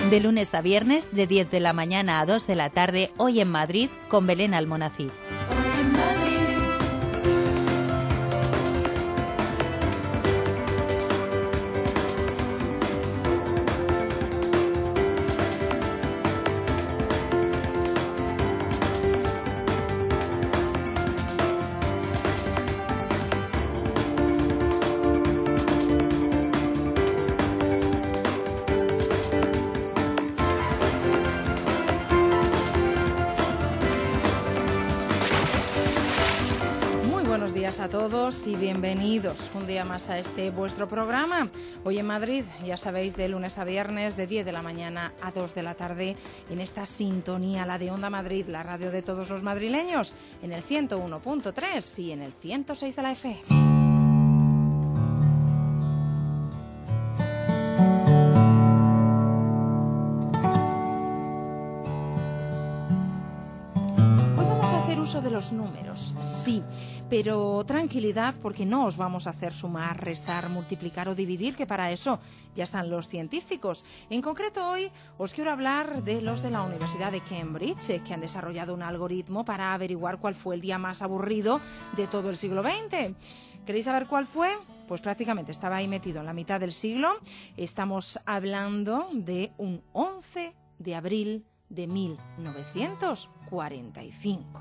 De lunes a viernes, de 10 de la mañana a 2 de la tarde, hoy en Madrid, con Belén Almonacid. A todos y bienvenidos un día más a este vuestro programa. Hoy en Madrid, ya sabéis, de lunes a viernes, de 10 de la mañana a 2 de la tarde, en esta sintonía, la de Onda Madrid, la radio de todos los madrileños, en el 101.3 y en el 106 de la FM. De los números, sí, pero tranquilidad, porque no os vamos a hacer sumar, restar, multiplicar o dividir, que para eso ya están los científicos. En concreto, hoy os quiero hablar de los de la Universidad de Cambridge, que han desarrollado un algoritmo para averiguar cuál fue el día más aburrido de todo el siglo XX. ¿Queréis saber cuál fue? Pues prácticamente estaba ahí metido en la mitad del siglo. Estamos hablando de un 11 de abril de 1945.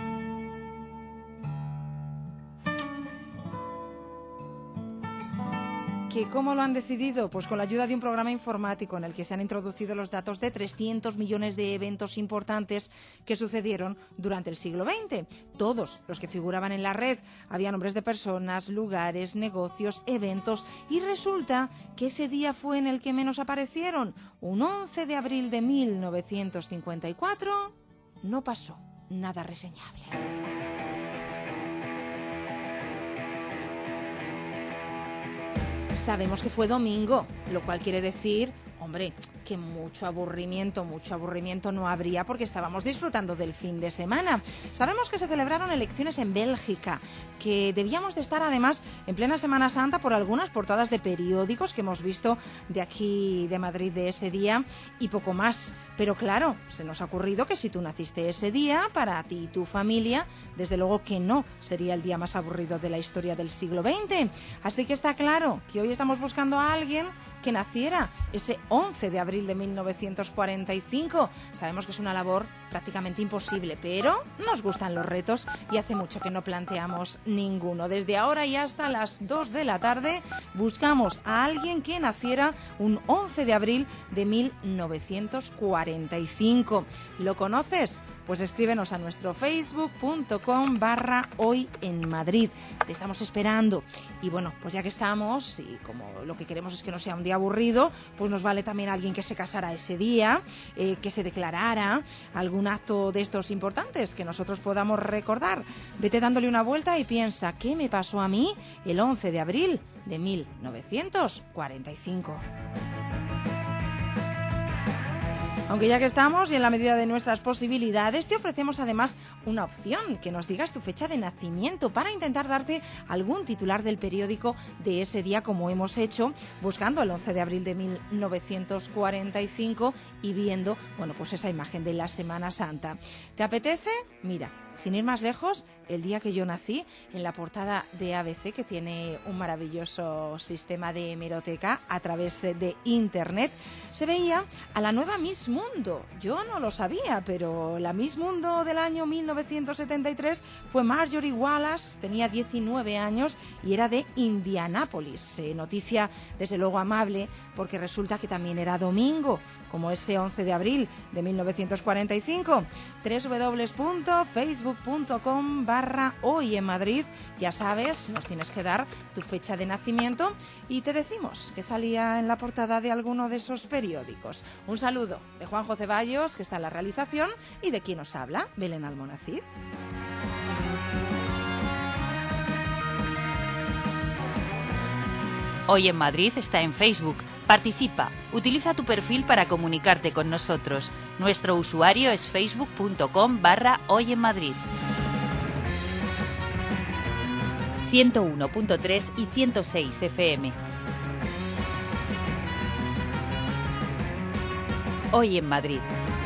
¿Cómo lo han decidido? Pues con la ayuda de un programa informático en el que se han introducido los datos de 300 millones de eventos importantes que sucedieron durante el siglo XX. Todos los que figuraban en la red. Había nombres de personas, lugares, negocios, eventos, y resulta que ese día fue en el que menos aparecieron. Un 11 de abril de 1954 no pasó nada reseñable. Sabemos que fue domingo, lo cual quiere decir, hombre, que mucho aburrimiento no habría porque estábamos disfrutando del fin de semana. Sabemos que se celebraron elecciones en Bélgica, que debíamos de estar además en plena Semana Santa por algunas portadas de periódicos que hemos visto de aquí de Madrid de ese día y poco más. Pero claro, se nos ha ocurrido que si tú naciste ese día, para ti y tu familia, desde luego que no sería el día más aburrido de la historia del siglo XX. Así que está claro que hoy estamos buscando a alguien que naciera ese 11 de abril de 1945. Sabemos que es una labor prácticamente imposible, pero nos gustan los retos y hace mucho que no planteamos ninguno. Desde ahora y hasta las 2 de la tarde buscamos a alguien que naciera un 11 de abril de 1945. ¿Lo conoces? Pues escríbenos a nuestro facebook.com/hoyenmadrid. Te estamos esperando. Y bueno, pues ya que estamos, y como lo que queremos es que no sea un día aburrido, pues nos vale también alguien que se casara ese día, que se declarara, algún acto de estos importantes que nosotros podamos recordar. Vete dándole una vuelta y piensa, ¿qué me pasó a mí el 11 de abril de 1945? Aunque ya que estamos y en la medida de nuestras posibilidades, te ofrecemos además una opción, que nos digas tu fecha de nacimiento para intentar darte algún titular del periódico de ese día, como hemos hecho, buscando el 11 de abril de 1945 y viendo, bueno, pues esa imagen de la Semana Santa. ¿Te apetece? Mira, sin ir más lejos, el día que yo nací, en la portada de ABC, que tiene un maravilloso sistema de hemeroteca a través de Internet, se veía a la nueva Miss Mundo. Yo no lo sabía, pero la Miss Mundo del año 1973 fue Marjorie Wallace, tenía 19 años y era de Indianápolis. Noticia, desde luego, amable, porque resulta que también era domingo, como ese 11 de abril de 1945. www.facebook.com/hoyenmadrid. Ya sabes, nos tienes que dar tu fecha de nacimiento y te decimos que salía en la portada de alguno de esos periódicos. Un saludo de Juanjo Ceballos, que está en la realización, y de quien nos habla, Belén Almonacid. Hoy en Madrid está en Facebook. Participa, utiliza tu perfil para comunicarte con nosotros. Nuestro usuario es facebook.com/hoyenmadrid. 101.3 y 106 FM. Hoy en Madrid.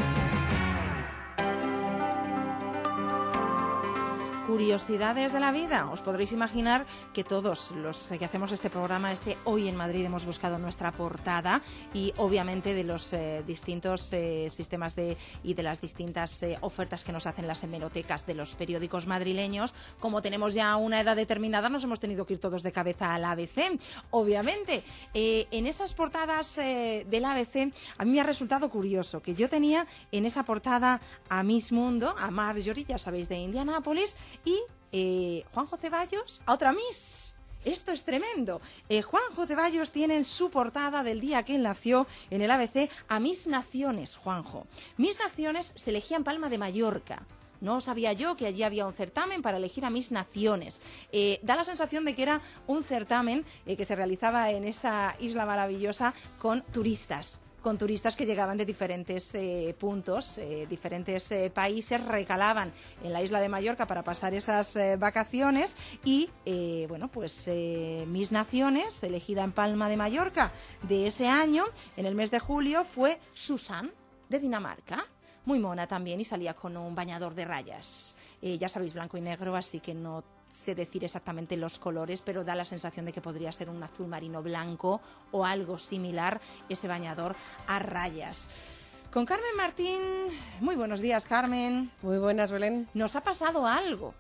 Curiosidades de la vida. Os podréis imaginar que todos los que hacemos este programa, Hoy en Madrid, hemos buscado nuestra portada y obviamente de los distintos sistemas y de las distintas ofertas que nos hacen las hemerotecas de los periódicos madrileños. Como tenemos ya una edad determinada, nos hemos tenido que ir todos de cabeza al ABC. Obviamente, en esas portadas del ABC, a mí me ha resultado curioso que yo tenía en esa portada a Miss Mundo, a Marjorie, ya sabéis, de Indianápolis, y Juanjo Ceballos a otra Miss. Esto es tremendo. Juanjo Ceballos tiene en su portada del día que él nació en el ABC a Miss Naciones, Juanjo. Miss Naciones se elegía en Palma de Mallorca. No sabía yo que allí había un certamen para elegir a Miss Naciones. Da la sensación de que era un certamen que se realizaba en esa isla maravillosa con turistas que llegaban de diferentes puntos, diferentes países, recalaban en la isla de Mallorca para pasar esas vacaciones y, Miss Naciones, elegida en Palma de Mallorca de ese año, en el mes de julio, fue Susan, de Dinamarca. Muy mona también y salía con un bañador de rayas. Ya sabéis, blanco y negro, así que no sé decir exactamente los colores, pero da la sensación de que podría ser un azul marino blanco o algo similar, ese bañador a rayas. Con Carmen Martín. Muy buenos días, Carmen. Muy buenas, Belén. Nos ha pasado algo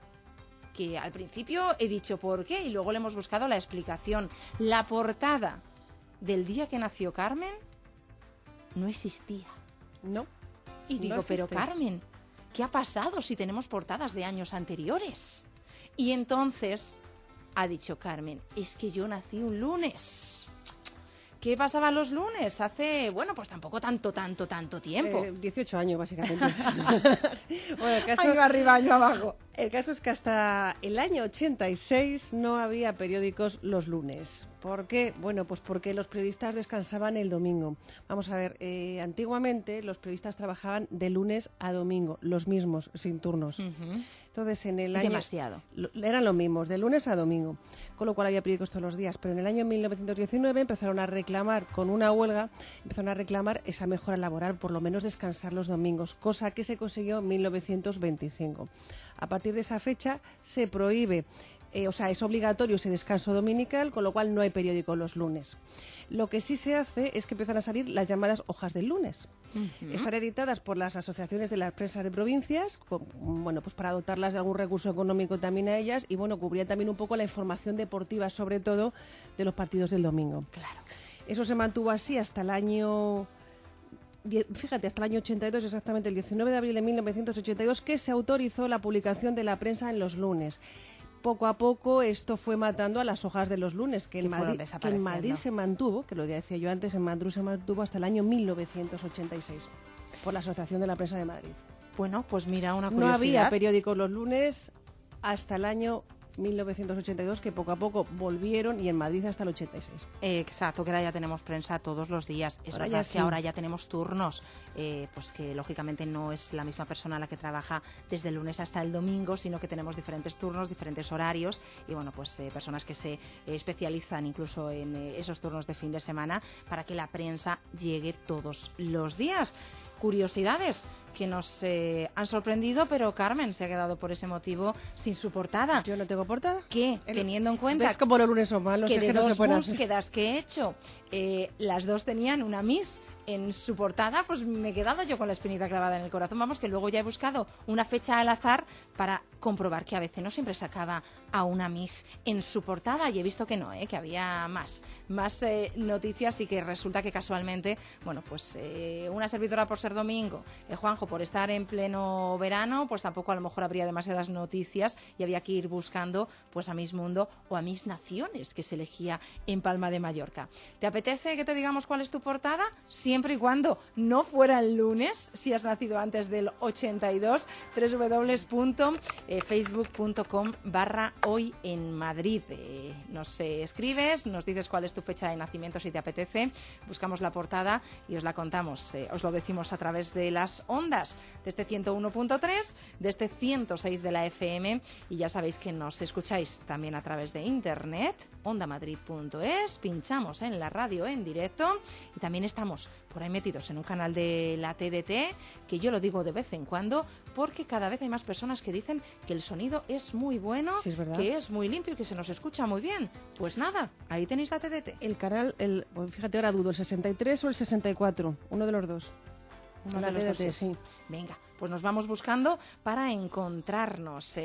que al principio he dicho por qué y luego le hemos buscado la explicación. La portada del día que nació Carmen no existía. No. Y digo, pero Carmen, ¿qué ha pasado si tenemos portadas de años anteriores? Y entonces ha dicho Carmen, es que yo nací un lunes. ¿Qué pasaba los lunes? Hace, pues tampoco tanto tiempo. 18 años, básicamente. Bueno, año arriba, año abajo. El caso es que hasta el año 86 no había periódicos los lunes. ¿Por qué? Bueno, pues porque los periodistas descansaban el domingo. Vamos a ver, antiguamente los periodistas trabajaban de lunes a domingo, los mismos, sin turnos. Uh-huh. Entonces, en el año... Demasiado. Eran los mismos, de lunes a domingo, con lo cual había periódicos todos los días. Pero en el año 1919 empezaron a reclamar, con una huelga, esa mejora laboral, por lo menos descansar los domingos, cosa que se consiguió en 1925. A partir de esa fecha se prohíbe, es obligatorio ese descanso dominical, con lo cual no hay periódico los lunes. Lo que sí se hace es que empiezan a salir las llamadas hojas del lunes. Uh-huh. Están editadas por las asociaciones de las prensas de provincias, para dotarlas de algún recurso económico también a ellas y, cubría también un poco la información deportiva, sobre todo de los partidos del domingo. Claro. Eso se mantuvo así hasta el año... Fíjate, hasta el año 82, exactamente el 19 de abril de 1982, que se autorizó la publicación de la prensa en los lunes. Poco a poco esto fue matando a las hojas de los lunes, que en Madrid se mantuvo, que lo que decía yo antes, en Madrid se mantuvo hasta el año 1986, por la Asociación de la Prensa de Madrid. Bueno, pues mira, una curiosidad. No había periódicos los lunes hasta el año 1982, que poco a poco volvieron, y en Madrid hasta el 86. Exacto, que ahora ya tenemos prensa todos los días. Es verdad que ahora ya tenemos turnos, pues que lógicamente no es la misma persona la que trabaja desde el lunes hasta el domingo, sino que tenemos diferentes turnos, diferentes horarios y personas que se especializan incluso en esos turnos de fin de semana para que la prensa llegue todos los días. Curiosidades que nos han sorprendido, pero Carmen se ha quedado por ese motivo sin su portada. Yo no tengo portada. ¿Qué? Teniendo en cuenta ¿ves cómo los lunes son malos? Que de no dos búsquedas que he hecho, las dos tenían una Miss en su portada, pues me he quedado yo con la espinita clavada en el corazón. Vamos, que luego ya he buscado una fecha al azar para comprobar que a veces no siempre sacaba a una Miss en su portada y he visto que no, que había más noticias y que resulta que casualmente, una servidora por ser domingo, Juanjo por estar en pleno verano, pues tampoco a lo mejor habría demasiadas noticias y había que ir buscando pues a Miss Mundo o a Miss Naciones, que se elegía en Palma de Mallorca. ¿Te apetece que te digamos cuál es tu portada? Siempre y cuando no fuera el lunes, si has nacido antes del 82, www.facebook.com/hoy en Madrid. Nos escribes, nos dices cuál es tu fecha de nacimiento si te apetece, buscamos la portada y os la contamos, os lo decimos a través de las ondas, de este 101.3, de este 106 de la FM, y ya sabéis que nos escucháis también a través de internet, ondamadrid.es, pinchamos en la radio en directo y también estamos por ahí metidos en un canal de la TDT, que yo lo digo de vez en cuando, porque cada vez hay más personas que dicen que el sonido es muy bueno, sí, es verdad, que es muy limpio y que se nos escucha muy bien. Pues nada, ahí tenéis la TDT. El canal, fíjate, ahora dudo, el 63 o el 64, uno de los dos. Uno de los TDT, dos. sí. Venga, pues nos vamos buscando para encontrarnos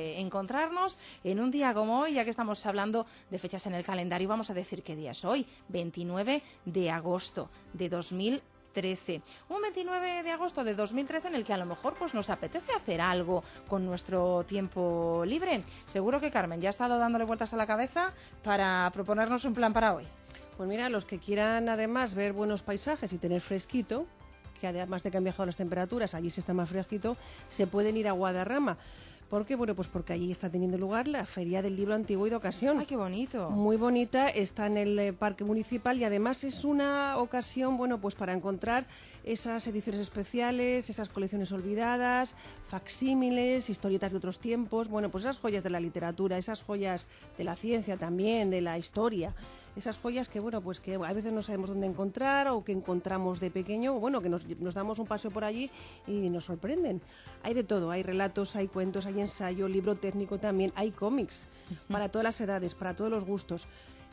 en un día como hoy, ya que estamos hablando de fechas en el calendario. Vamos a decir qué día es hoy, 29 de agosto de 2013. Un 29 de agosto de 2013 en el que a lo mejor pues nos apetece hacer algo con nuestro tiempo libre. Seguro que Carmen ya ha estado dándole vueltas a la cabeza para proponernos un plan para hoy. Pues mira, los que quieran además ver buenos paisajes y tener fresquito, que además de que han bajado las temperaturas, allí se está más fresquito, se pueden ir a Guadarrama. ¿Por qué? Bueno, pues porque allí está teniendo lugar la Feria del Libro Antiguo y de Ocasión. ¡Ay, qué bonito! Muy bonita, está en el Parque Municipal y además es una ocasión, bueno, pues para encontrar esas ediciones especiales, esas colecciones olvidadas, facsímiles, historietas de otros tiempos, bueno, pues esas joyas de la literatura, esas joyas de la ciencia también, de la historia, esas joyas que, bueno, pues que a veces no sabemos dónde encontrar o que encontramos de pequeño, o bueno, que nos damos un paseo por allí y nos sorprenden. Hay de todo, hay relatos, hay cuentos, hay ensayo, libro técnico también, hay cómics para todas las edades, para todos los gustos.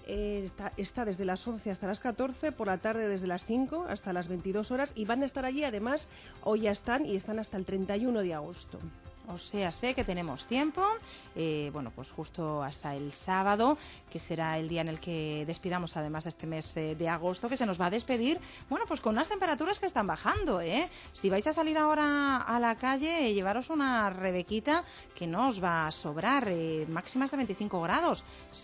Está desde las 11 hasta las 14, por la tarde desde las 5 hasta las 22 horas y van a estar allí, además, hoy ya están y están hasta el 31 de agosto. O sea, sé que tenemos tiempo, bueno, pues justo hasta el sábado, que será el día en el que despidamos además este mes de agosto, que se nos va a despedir, bueno, pues con unas temperaturas que están bajando, ¿eh? Si vais a salir ahora a la calle, llevaros una rebequita que no os va a sobrar, máximas de 25 grados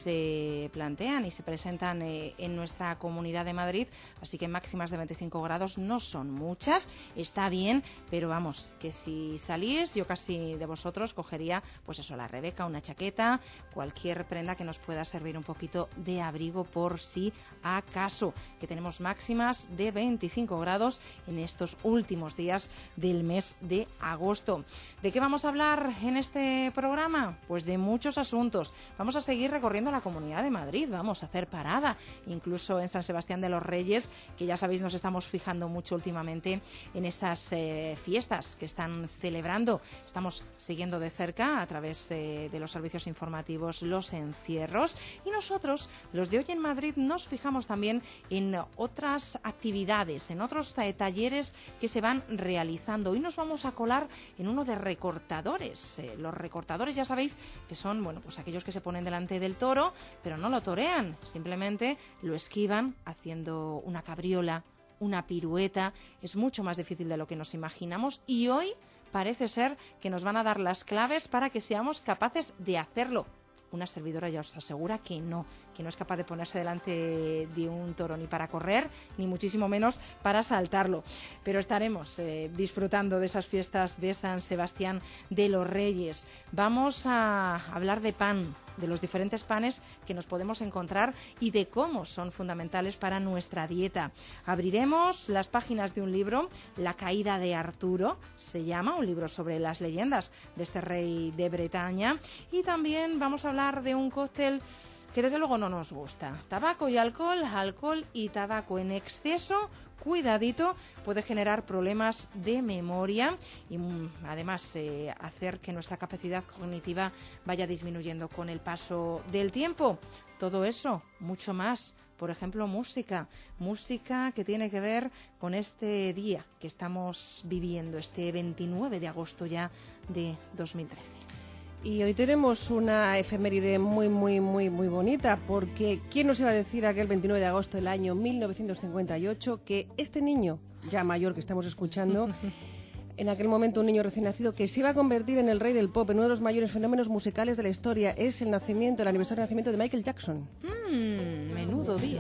se plantean y se presentan en nuestra Comunidad de Madrid, así que máximas de 25 grados no son muchas, está bien, pero vamos, que si salís, yo casi de vosotros cogería, pues eso, la rebeca, una chaqueta, cualquier prenda que nos pueda servir un poquito de abrigo por si acaso, que tenemos máximas de 25 grados en estos últimos días del mes de agosto. ¿De qué vamos a hablar en este programa? Pues de muchos asuntos. Vamos a seguir recorriendo la Comunidad de Madrid, vamos a hacer parada, incluso en San Sebastián de los Reyes, que ya sabéis nos estamos fijando mucho últimamente en esas fiestas que están celebrando. Estamos siguiendo de cerca a través de los servicios informativos los encierros y nosotros, los de Hoy en Madrid, nos fijamos también en otras actividades, en otros talleres que se van realizando. Hoy nos vamos a colar en uno de recortadores. Los recortadores ya sabéis que son, bueno, pues aquellos que se ponen delante del toro, pero no lo torean, simplemente lo esquivan haciendo una cabriola, una pirueta. Es mucho más difícil de lo que nos imaginamos y hoy parece ser que nos van a dar las claves para que seamos capaces de hacerlo. Una servidora ya os asegura que no es capaz de ponerse delante de un toro ni para correr, ni muchísimo menos para saltarlo. Pero estaremos disfrutando de esas fiestas de San Sebastián de los Reyes. Vamos a hablar de pan, de los diferentes panes que nos podemos encontrar y de cómo son fundamentales para nuestra dieta. Abriremos las páginas de un libro, La caída de Arturo, se llama, un libro sobre las leyendas de este rey de Bretaña, y también vamos a hablar de un cóctel que desde luego no nos gusta. Tabaco y alcohol, alcohol y tabaco en exceso, cuidadito, puede generar problemas de memoria y además hacer que nuestra capacidad cognitiva vaya disminuyendo con el paso del tiempo. Todo eso, mucho más. Por ejemplo, música que tiene que ver con este día que estamos viviendo, este 29 de agosto ya de 2013. Y hoy tenemos una efeméride muy bonita, porque ¿quién nos iba a decir aquel 29 de agosto del año 1958 que este niño, ya mayor que estamos escuchando, en aquel momento un niño recién nacido, que se iba a convertir en el rey del pop, en uno de los mayores fenómenos musicales de la historia, es el aniversario de nacimiento de Michael Jackson? Menudo día.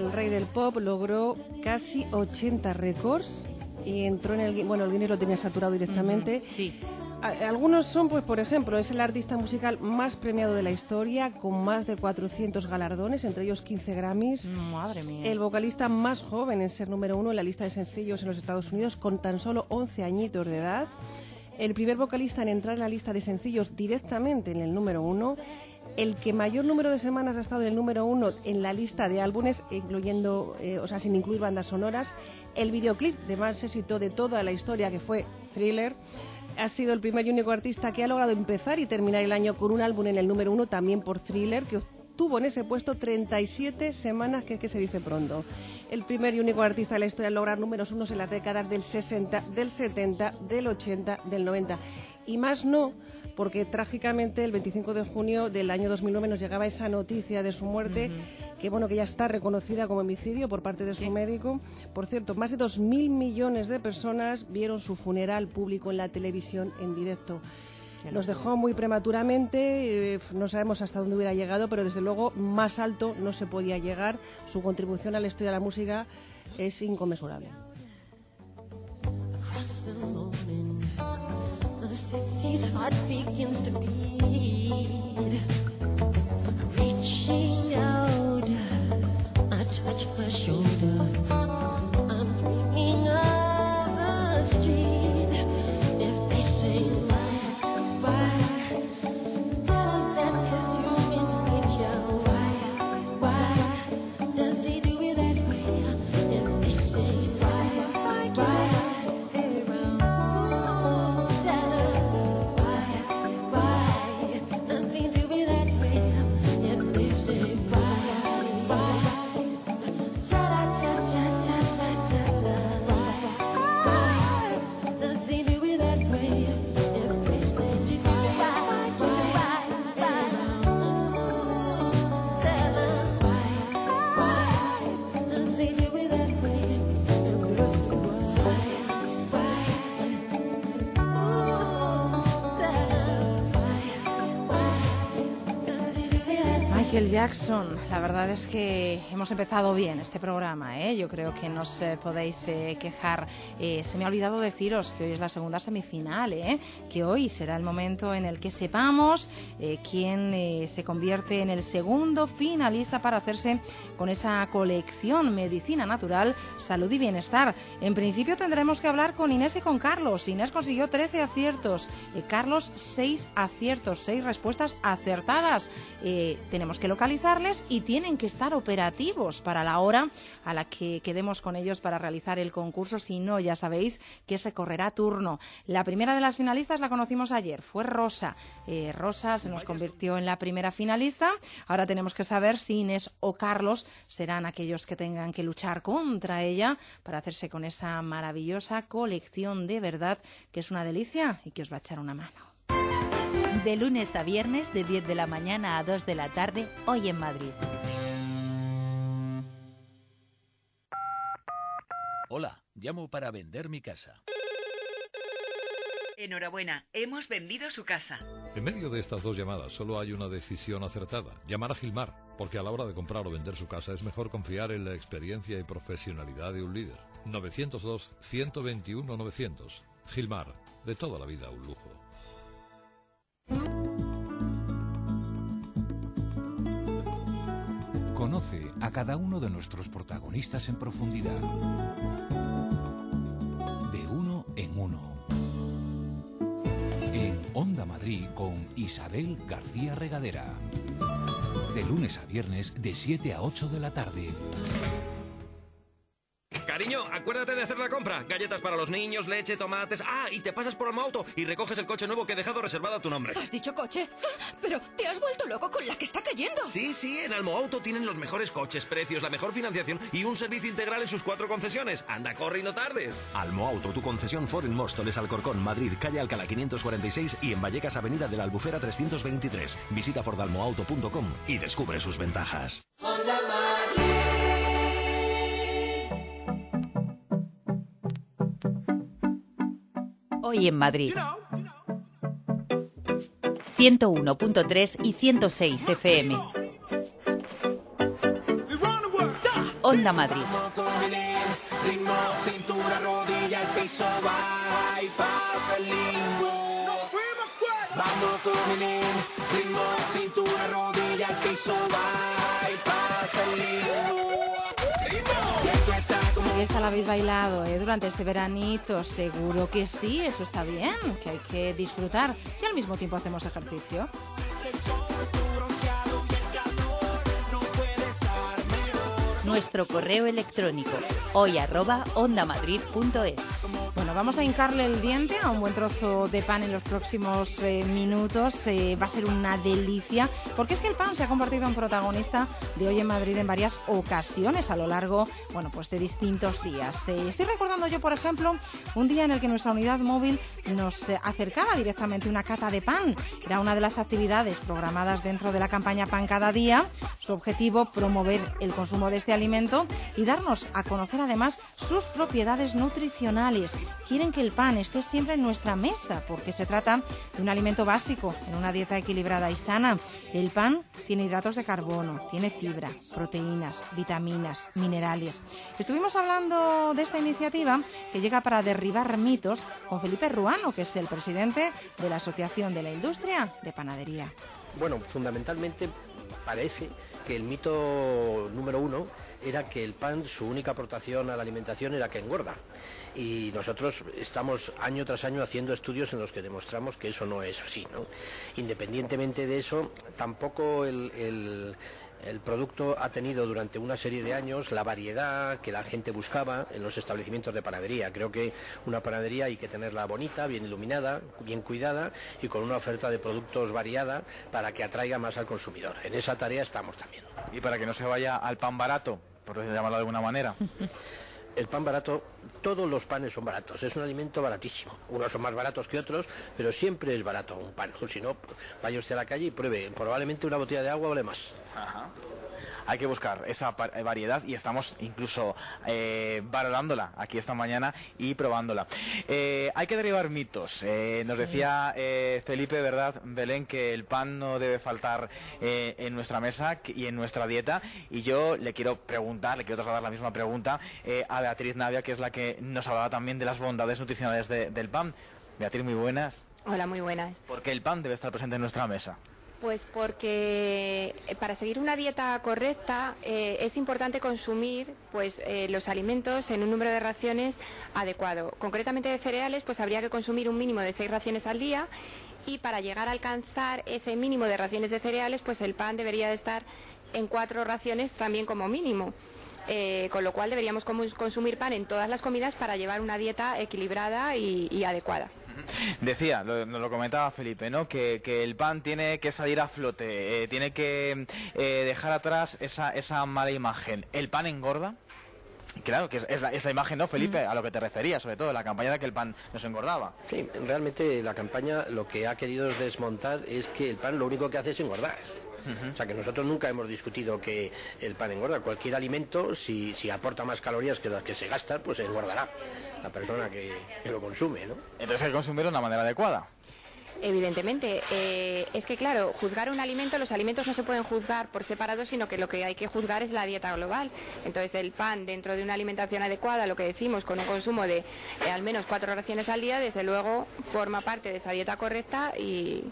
el rey del pop, logró casi 80 récords y entró en el Guinness lo tenía saturado directamente. Sí. Algunos son, pues por ejemplo, es el artista musical más premiado de la historia, con más de 400 galardones, entre ellos 15 Grammys. Madre mía. El vocalista más joven en ser número 1 en la lista de sencillos en los Estados Unidos, con tan solo 11 añitos de edad. El primer vocalista en entrar en la lista de sencillos directamente en el número 1. El que mayor número de semanas ha estado en el número 1 en la lista de álbumes, incluyendo, sin incluir bandas sonoras. El videoclip de más éxito de toda la historia, que fue Thriller. Ha sido el primer y único artista que ha logrado empezar y terminar el año con un álbum en el número 1, también por Thriller, que obtuvo en ese puesto 37 semanas, que se dice pronto. El primer y único artista de la historia en lograr números 1 en las décadas del 60, del 70, del 80, del 90. Y más no, porque trágicamente el 25 de junio del año 2009 nos llegaba esa noticia de su muerte, que ya está reconocida como homicidio por parte de su médico. Por cierto, más de 2.000 millones de personas vieron su funeral público en la televisión en directo. Nos dejó muy prematuramente, no sabemos hasta dónde hubiera llegado, pero desde luego más alto no se podía llegar. Su contribución a la historia de la música es inconmensurable. The city's heart begins to beat. Reaching out, I touch my shoulder. I'm dreaming of the street. If they say why, tell them that 'cause you're in need. Why does he do it that way? If they say why, Michael Jackson, la verdad es que hemos empezado bien este programa, ¿eh? Yo creo que no os podéis quejar. Se me ha olvidado deciros que hoy es la segunda semifinal, que hoy será el momento en el que sepamos quién se convierte en el segundo finalista para hacerse con esa colección Medicina Natural, Salud y Bienestar. En principio tendremos que hablar con Inés y con Carlos. Inés consiguió 13 aciertos, Carlos 6 aciertos, 6 respuestas acertadas. Tenemos que localizarles y tienen que estar operativos para la hora a la que quedemos con ellos para realizar el concurso. Si no, ya sabéis que se correrá turno. La primera de las finalistas la conocimos ayer, fue Rosa. Rosa se nos convirtió en la primera finalista. Ahora tenemos que saber si Inés o Carlos serán aquellos que tengan que luchar contra ella para hacerse con esa maravillosa colección de verdad, que es una delicia y que os va a echar una mano. De lunes a viernes, de 10 de la mañana a 2 de la tarde, hoy en Madrid. Hola, llamo para vender mi casa. Enhorabuena, hemos vendido su casa. En medio de estas dos llamadas solo hay una decisión acertada: llamar a Gilmar, porque a la hora de comprar o vender su casa es mejor confiar en la experiencia y profesionalidad de un líder. 902-121-900. Gilmar, de toda la vida un lujo. Conoce a cada uno de nuestros protagonistas en profundidad. De uno en uno. En Onda Madrid con Isabel García Regadera. De lunes a viernes de 7 a 8 de la tarde. Cariño, acuérdate de hacer la compra. Galletas para los niños, leche, tomates... Ah, y te pasas por Almoauto y recoges el coche nuevo que he dejado reservado a tu nombre. ¿Has dicho coche? Pero te has vuelto loco con la que está cayendo. Sí, en Almoauto tienen los mejores coches, precios, la mejor financiación y un servicio integral en sus 4 concesiones. Anda, corre y no tardes. Almoauto, tu concesión Ford en Móstoles, Alcorcón, Madrid, calle Alcalá 546 y en Vallecas, avenida de la Albufera 323. Visita fordalmoauto.com y descubre sus ventajas. Onda Madrid. Hoy en Madrid. 101.3 y 106 FM. Onda Madrid. Ritmo, cintura, rodilla, el piso, baja y pasa el limbo. Vamos con el ritmo, cintura, rodilla, el piso, baja y pasa el limbo. ¿Y esta la habéis bailado durante este veranito? Seguro que sí, eso está bien, que hay que disfrutar y al mismo tiempo hacemos ejercicio. Nuestro correo electrónico hoy@ondamadrid.es. Bueno, vamos a hincarle el diente a un buen trozo de pan en los próximos minutos. Va a ser una delicia, porque es que el pan se ha convertido en protagonista de Hoy en Madrid en varias ocasiones a lo largo, bueno, pues de distintos días. Estoy recordando yo, por ejemplo, un día en el que nuestra unidad móvil nos acercaba directamente una cata de pan. Era una de las actividades programadas dentro de la campaña Pan Cada Día. Su objetivo, promover el consumo de este alimento y darnos a conocer además sus propiedades nutricionales. Quieren que el pan esté siempre en nuestra mesa porque se trata de un alimento básico en una dieta equilibrada y sana. El pan tiene hidratos de carbono, tiene fibra, proteínas, vitaminas, minerales. Estuvimos hablando de esta iniciativa que llega para derribar mitos con Felipe Ruano, que es el presidente de la Asociación de la Industria de Panadería. Bueno, fundamentalmente parece que el mito número uno era que el pan, su única aportación a la alimentación era que engorda. Y nosotros estamos año tras año haciendo estudios en los que demostramos que eso no es así, ¿no? Independientemente de eso, tampoco el producto ha tenido durante una serie de años la variedad que la gente buscaba en los establecimientos de panadería. Creo que una panadería hay que tenerla bonita, bien iluminada, bien cuidada y con una oferta de productos variada para que atraiga más al consumidor. En esa tarea estamos también. Y para que no se vaya al pan barato, por llamarlo de alguna manera. El pan barato, todos los panes son baratos, es un alimento baratísimo. Unos son más baratos que otros, pero siempre es barato un pan. Si no, vaya usted a la calle y pruebe, probablemente una botella de agua vale más. Ajá. Hay que buscar esa variedad y estamos incluso valorándola aquí esta mañana y probándola. Hay que derribar mitos. Nos decía Felipe, ¿verdad, Belén? Que el pan no debe faltar en nuestra mesa y en nuestra dieta. Y yo le quiero trasladar la misma pregunta a Beatriz Navia, que es la que nos hablaba también de las bondades nutricionales del pan. Beatriz, muy buenas. Hola, muy buenas. ¿Por qué el pan debe estar presente en nuestra mesa? Pues porque para seguir una dieta correcta es importante consumir los alimentos en un número de raciones adecuado. Concretamente de cereales, pues habría que consumir un mínimo de 6 raciones al día y para llegar a alcanzar ese mínimo de raciones de cereales, pues el pan debería de estar en 4 raciones también como mínimo. Con lo cual deberíamos consumir pan en todas las comidas para llevar una dieta equilibrada y adecuada. Decía, nos lo comentaba Felipe, ¿no? Que el pan tiene que salir a flote, tiene que dejar atrás esa mala imagen. ¿El pan engorda? Claro, que es la imagen, ¿no, Felipe? A lo que te referías, sobre todo, la campaña de que el pan nos engordaba. Sí, realmente la campaña lo que ha querido desmontar es que el pan lo único que hace es engordar. O sea que nosotros nunca hemos discutido que el pan engorda. Cualquier alimento, si aporta más calorías que las que se gastan, pues engordará la persona que lo consume, ¿no? Entonces hay que consumirlo de una manera adecuada. Evidentemente, es que claro, juzgar un alimento, los alimentos no se pueden juzgar por separado, sino que lo que hay que juzgar es la dieta global. Entonces el pan dentro de una alimentación adecuada, lo que decimos, con un consumo de al menos 4 raciones al día, desde luego forma parte de esa dieta correcta y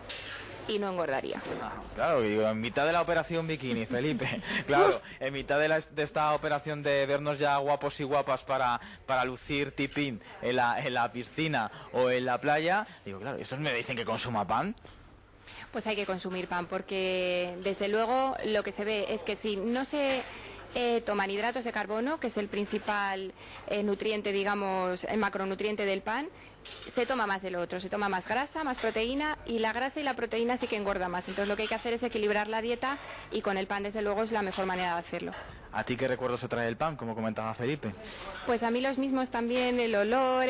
no engordaría. Claro, digo, en mitad de la operación bikini, Felipe, claro, en mitad de esta operación de vernos ya guapos y guapas para lucir tipín en la piscina o en la playa, digo, claro, ¿estos me dicen que consuma pan? Pues hay que consumir pan, porque desde luego lo que se ve es que si no se toman hidratos de carbono, que es el principal nutriente, digamos, el macronutriente del pan, se toma más de lo otro, se toma más grasa, más proteína, y la grasa y la proteína sí que engorda más. Entonces lo que hay que hacer es equilibrar la dieta y con el pan desde luego es la mejor manera de hacerlo. ¿A ti qué recuerdos se trae el pan, como comentaba Felipe? Pues a mí los mismos también, el olor,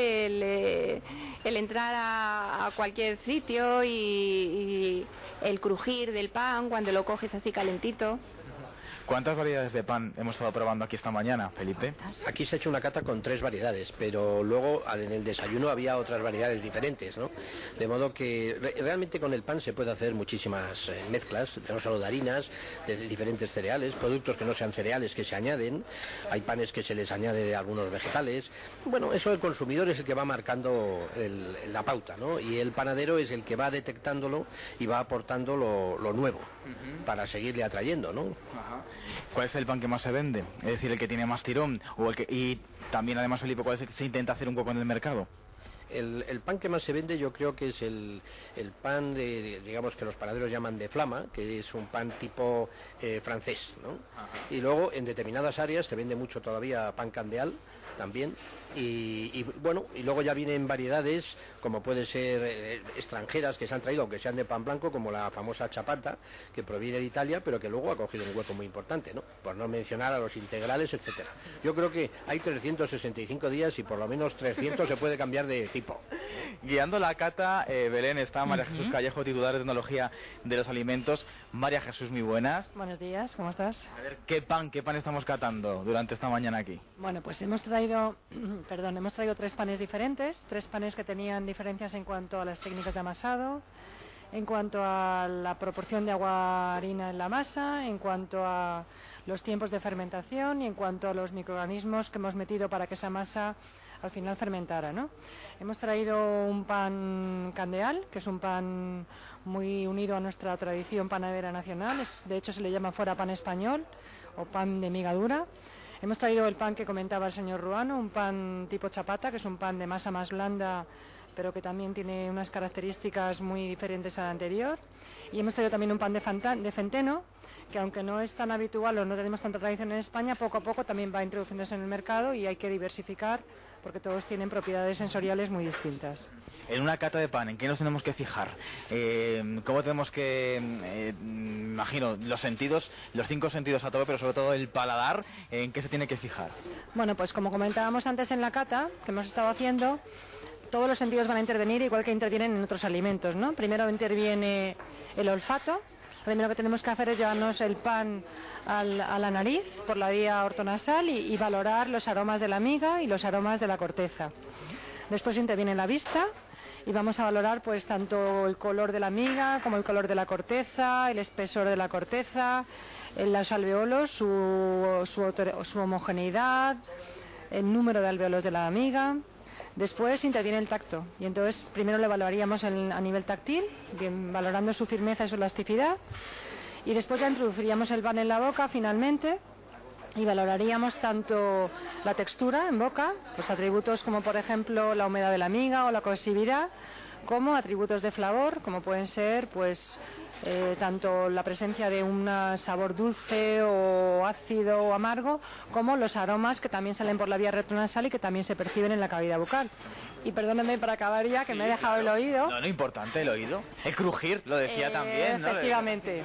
el entrar a cualquier sitio y el crujir del pan cuando lo coges así calentito. ¿Cuántas variedades de pan hemos estado probando aquí esta mañana, Felipe? Aquí se ha hecho una cata con 3 variedades, pero luego en el desayuno había otras variedades diferentes, ¿no? De modo que realmente con el pan se puede hacer muchísimas mezclas, no solo de harinas, de diferentes cereales, productos que no sean cereales que se añaden, hay panes que se les añade de algunos vegetales. Bueno, eso el consumidor es el que va marcando la pauta, ¿no? Y el panadero es el que va detectándolo y va aportando lo nuevo para seguirle atrayendo, ¿no? Ajá. ¿Cuál es el pan que más se vende? Es decir, el que tiene más tirón o y también además, Felipe, ¿cuál es el que se intenta hacer un poco en el mercado? El pan que más se vende yo creo que es el pan digamos que los panaderos llaman de flama, que es un pan tipo francés, ¿no? Ajá. Y luego en determinadas áreas se vende mucho todavía pan candeal también. Y bueno, y luego ya vienen variedades como pueden ser extranjeras que se han traído, aunque sean de pan blanco, como la famosa chapata, que proviene de Italia, pero que luego ha cogido un hueco muy importante, ¿no? Por no mencionar a los integrales, etcétera. Yo creo que hay 365 días y por lo menos 300 se puede cambiar de tipo. Guiando la cata, Belén, está María Jesús Callejo, titular de Tecnología de los Alimentos. María Jesús, muy buenas. Buenos días, ¿cómo estás? A ver, ¿qué pan estamos catando durante esta mañana aquí? Bueno, pues hemos traído 3 panes diferentes, 3 panes que tenían diferencias en cuanto a las técnicas de amasado, en cuanto a la proporción de agua harina en la masa, en cuanto a los tiempos de fermentación y en cuanto a los microorganismos que hemos metido para que esa masa al final fermentara, ¿no? Hemos traído un pan candeal, que es un pan muy unido a nuestra tradición panadera nacional, de hecho se le llama fuera pan español o pan de miga dura. Hemos traído el pan que comentaba el señor Ruano, un pan tipo chapata, que es un pan de masa más blanda, pero que también tiene unas características muy diferentes al anterior. Y hemos traído también un pan de centeno, que aunque no es tan habitual o no tenemos tanta tradición en España, poco a poco también va introduciéndose en el mercado y hay que diversificar porque todos tienen propiedades sensoriales muy distintas. En una cata de pan, ¿en qué nos tenemos que fijar? ¿Cómo tenemos que, imagino, los sentidos, los 5 sentidos a tope, pero sobre todo el paladar, ¿en qué se tiene que fijar? Bueno, pues como comentábamos antes en la cata que hemos estado haciendo, todos los sentidos van a intervenir igual que intervienen en otros alimentos, ¿no? Primero interviene el olfato. Lo primero que tenemos que hacer es llevarnos el pan a la nariz por la vía ortonasal y valorar los aromas de la miga y los aromas de la corteza. Después interviene la vista y vamos a valorar pues tanto el color de la miga como el color de la corteza, el espesor de la corteza, los alveolos, su homogeneidad, el número de alveolos de la miga. Después interviene el tacto y entonces primero le evaluaríamos a nivel táctil, bien, valorando su firmeza y su elasticidad, y después ya introduciríamos el pan en la boca finalmente y valoraríamos tanto la textura en boca, pues atributos como por ejemplo la humedad de la miga o la cohesividad, como atributos de flavor, como pueden ser pues tanto la presencia de un sabor dulce o ácido o amargo, como los aromas que también salen por la vía retronasal y que también se perciben en la cavidad bucal. Y perdónenme para acabar ya, que me he dejado el oído. No, importante el oído. El crujir, lo decía también, ¿no? Efectivamente.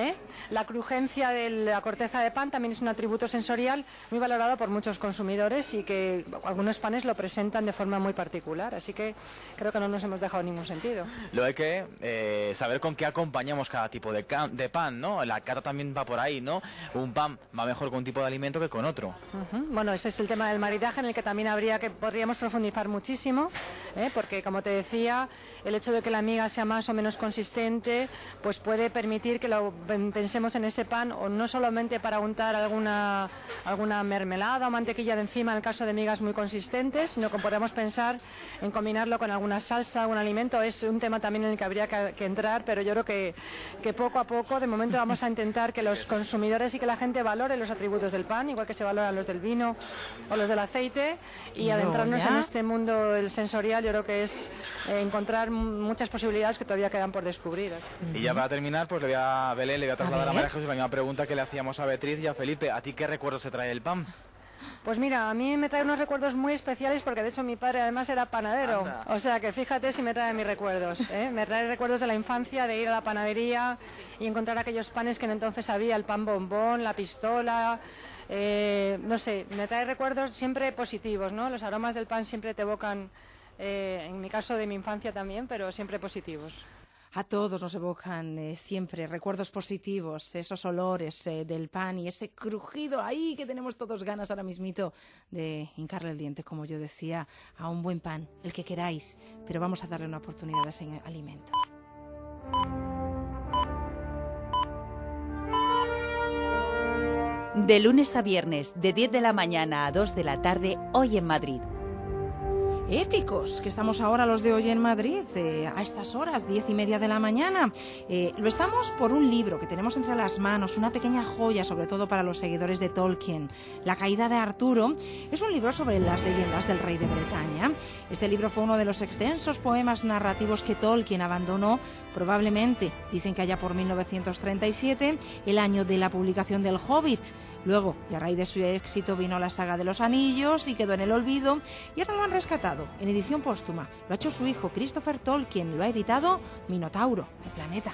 La crujencia de la corteza de pan también es un atributo sensorial muy valorado por muchos consumidores y que algunos panes lo presentan de forma muy particular. Así que creo que no nos hemos dejado ningún sentido. Lo hay que saber con qué acompañamos cada tipo de pan, ¿no? La cata también va por ahí, ¿no? Un pan va mejor con un tipo de alimento que con otro. Bueno, ese es el tema del maridaje en el que también podríamos profundizar muchísimo, porque como te decía, el hecho de que la miga sea más o menos consistente, pues puede permitir que lo pensemos en ese pan o no solamente para untar alguna mermelada o mantequilla de encima en el caso de migas muy consistentes, sino que podemos pensar en combinarlo con alguna salsa, algún alimento. Es un tema también en el que habría que entrar, pero yo creo que poco a poco, de momento vamos a intentar que los consumidores y que la gente valore los atributos del pan, igual que se valoran los del vino o los del aceite, y adentrarnos en este mundo del sensorial. Yo creo que es encontrar muchas posibilidades que todavía quedan por descubrir. Y ya para terminar, pues Belén, le voy a trasladar a María Jesús la misma pregunta que le hacíamos a Beatriz y a Felipe. ¿A ti qué recuerdos se trae el pan? Pues mira, a mí me trae unos recuerdos muy especiales porque de hecho mi padre además era panadero. Anda. O sea que fíjate si me trae mis recuerdos. Me trae recuerdos de la infancia, de ir a la panadería y encontrar aquellos panes que entonces había, el pan bombón, la pistola. No sé, me trae recuerdos siempre positivos, ¿no? Los aromas del pan siempre te evocan, en mi caso de mi infancia también, pero siempre positivos. A todos nos evocan siempre recuerdos positivos, esos olores del pan y ese crujido ahí que tenemos todos ganas ahora mismito de hincarle el diente, como yo decía, a un buen pan, el que queráis, pero vamos a darle una oportunidad a ese alimento. De lunes a viernes, de 10 de la mañana a 2 de la tarde, Hoy en Madrid. Épicos, que estamos ahora los de Hoy en Madrid, a estas horas, 10:30 de la mañana. Lo estamos por un libro que tenemos entre las manos, una pequeña joya, sobre todo para los seguidores de Tolkien. La caída de Arturo es un libro sobre las leyendas del rey de Bretaña. Este libro fue uno de los extensos poemas narrativos que Tolkien abandonó, probablemente, dicen que allá por 1937, el año de la publicación del Hobbit. Luego, y a raíz de su éxito, vino la saga de los anillos y quedó en el olvido, y ahora lo han rescatado en edición póstuma. Lo ha hecho su hijo, Christopher Tolkien, lo ha editado Minotauro, de Planeta.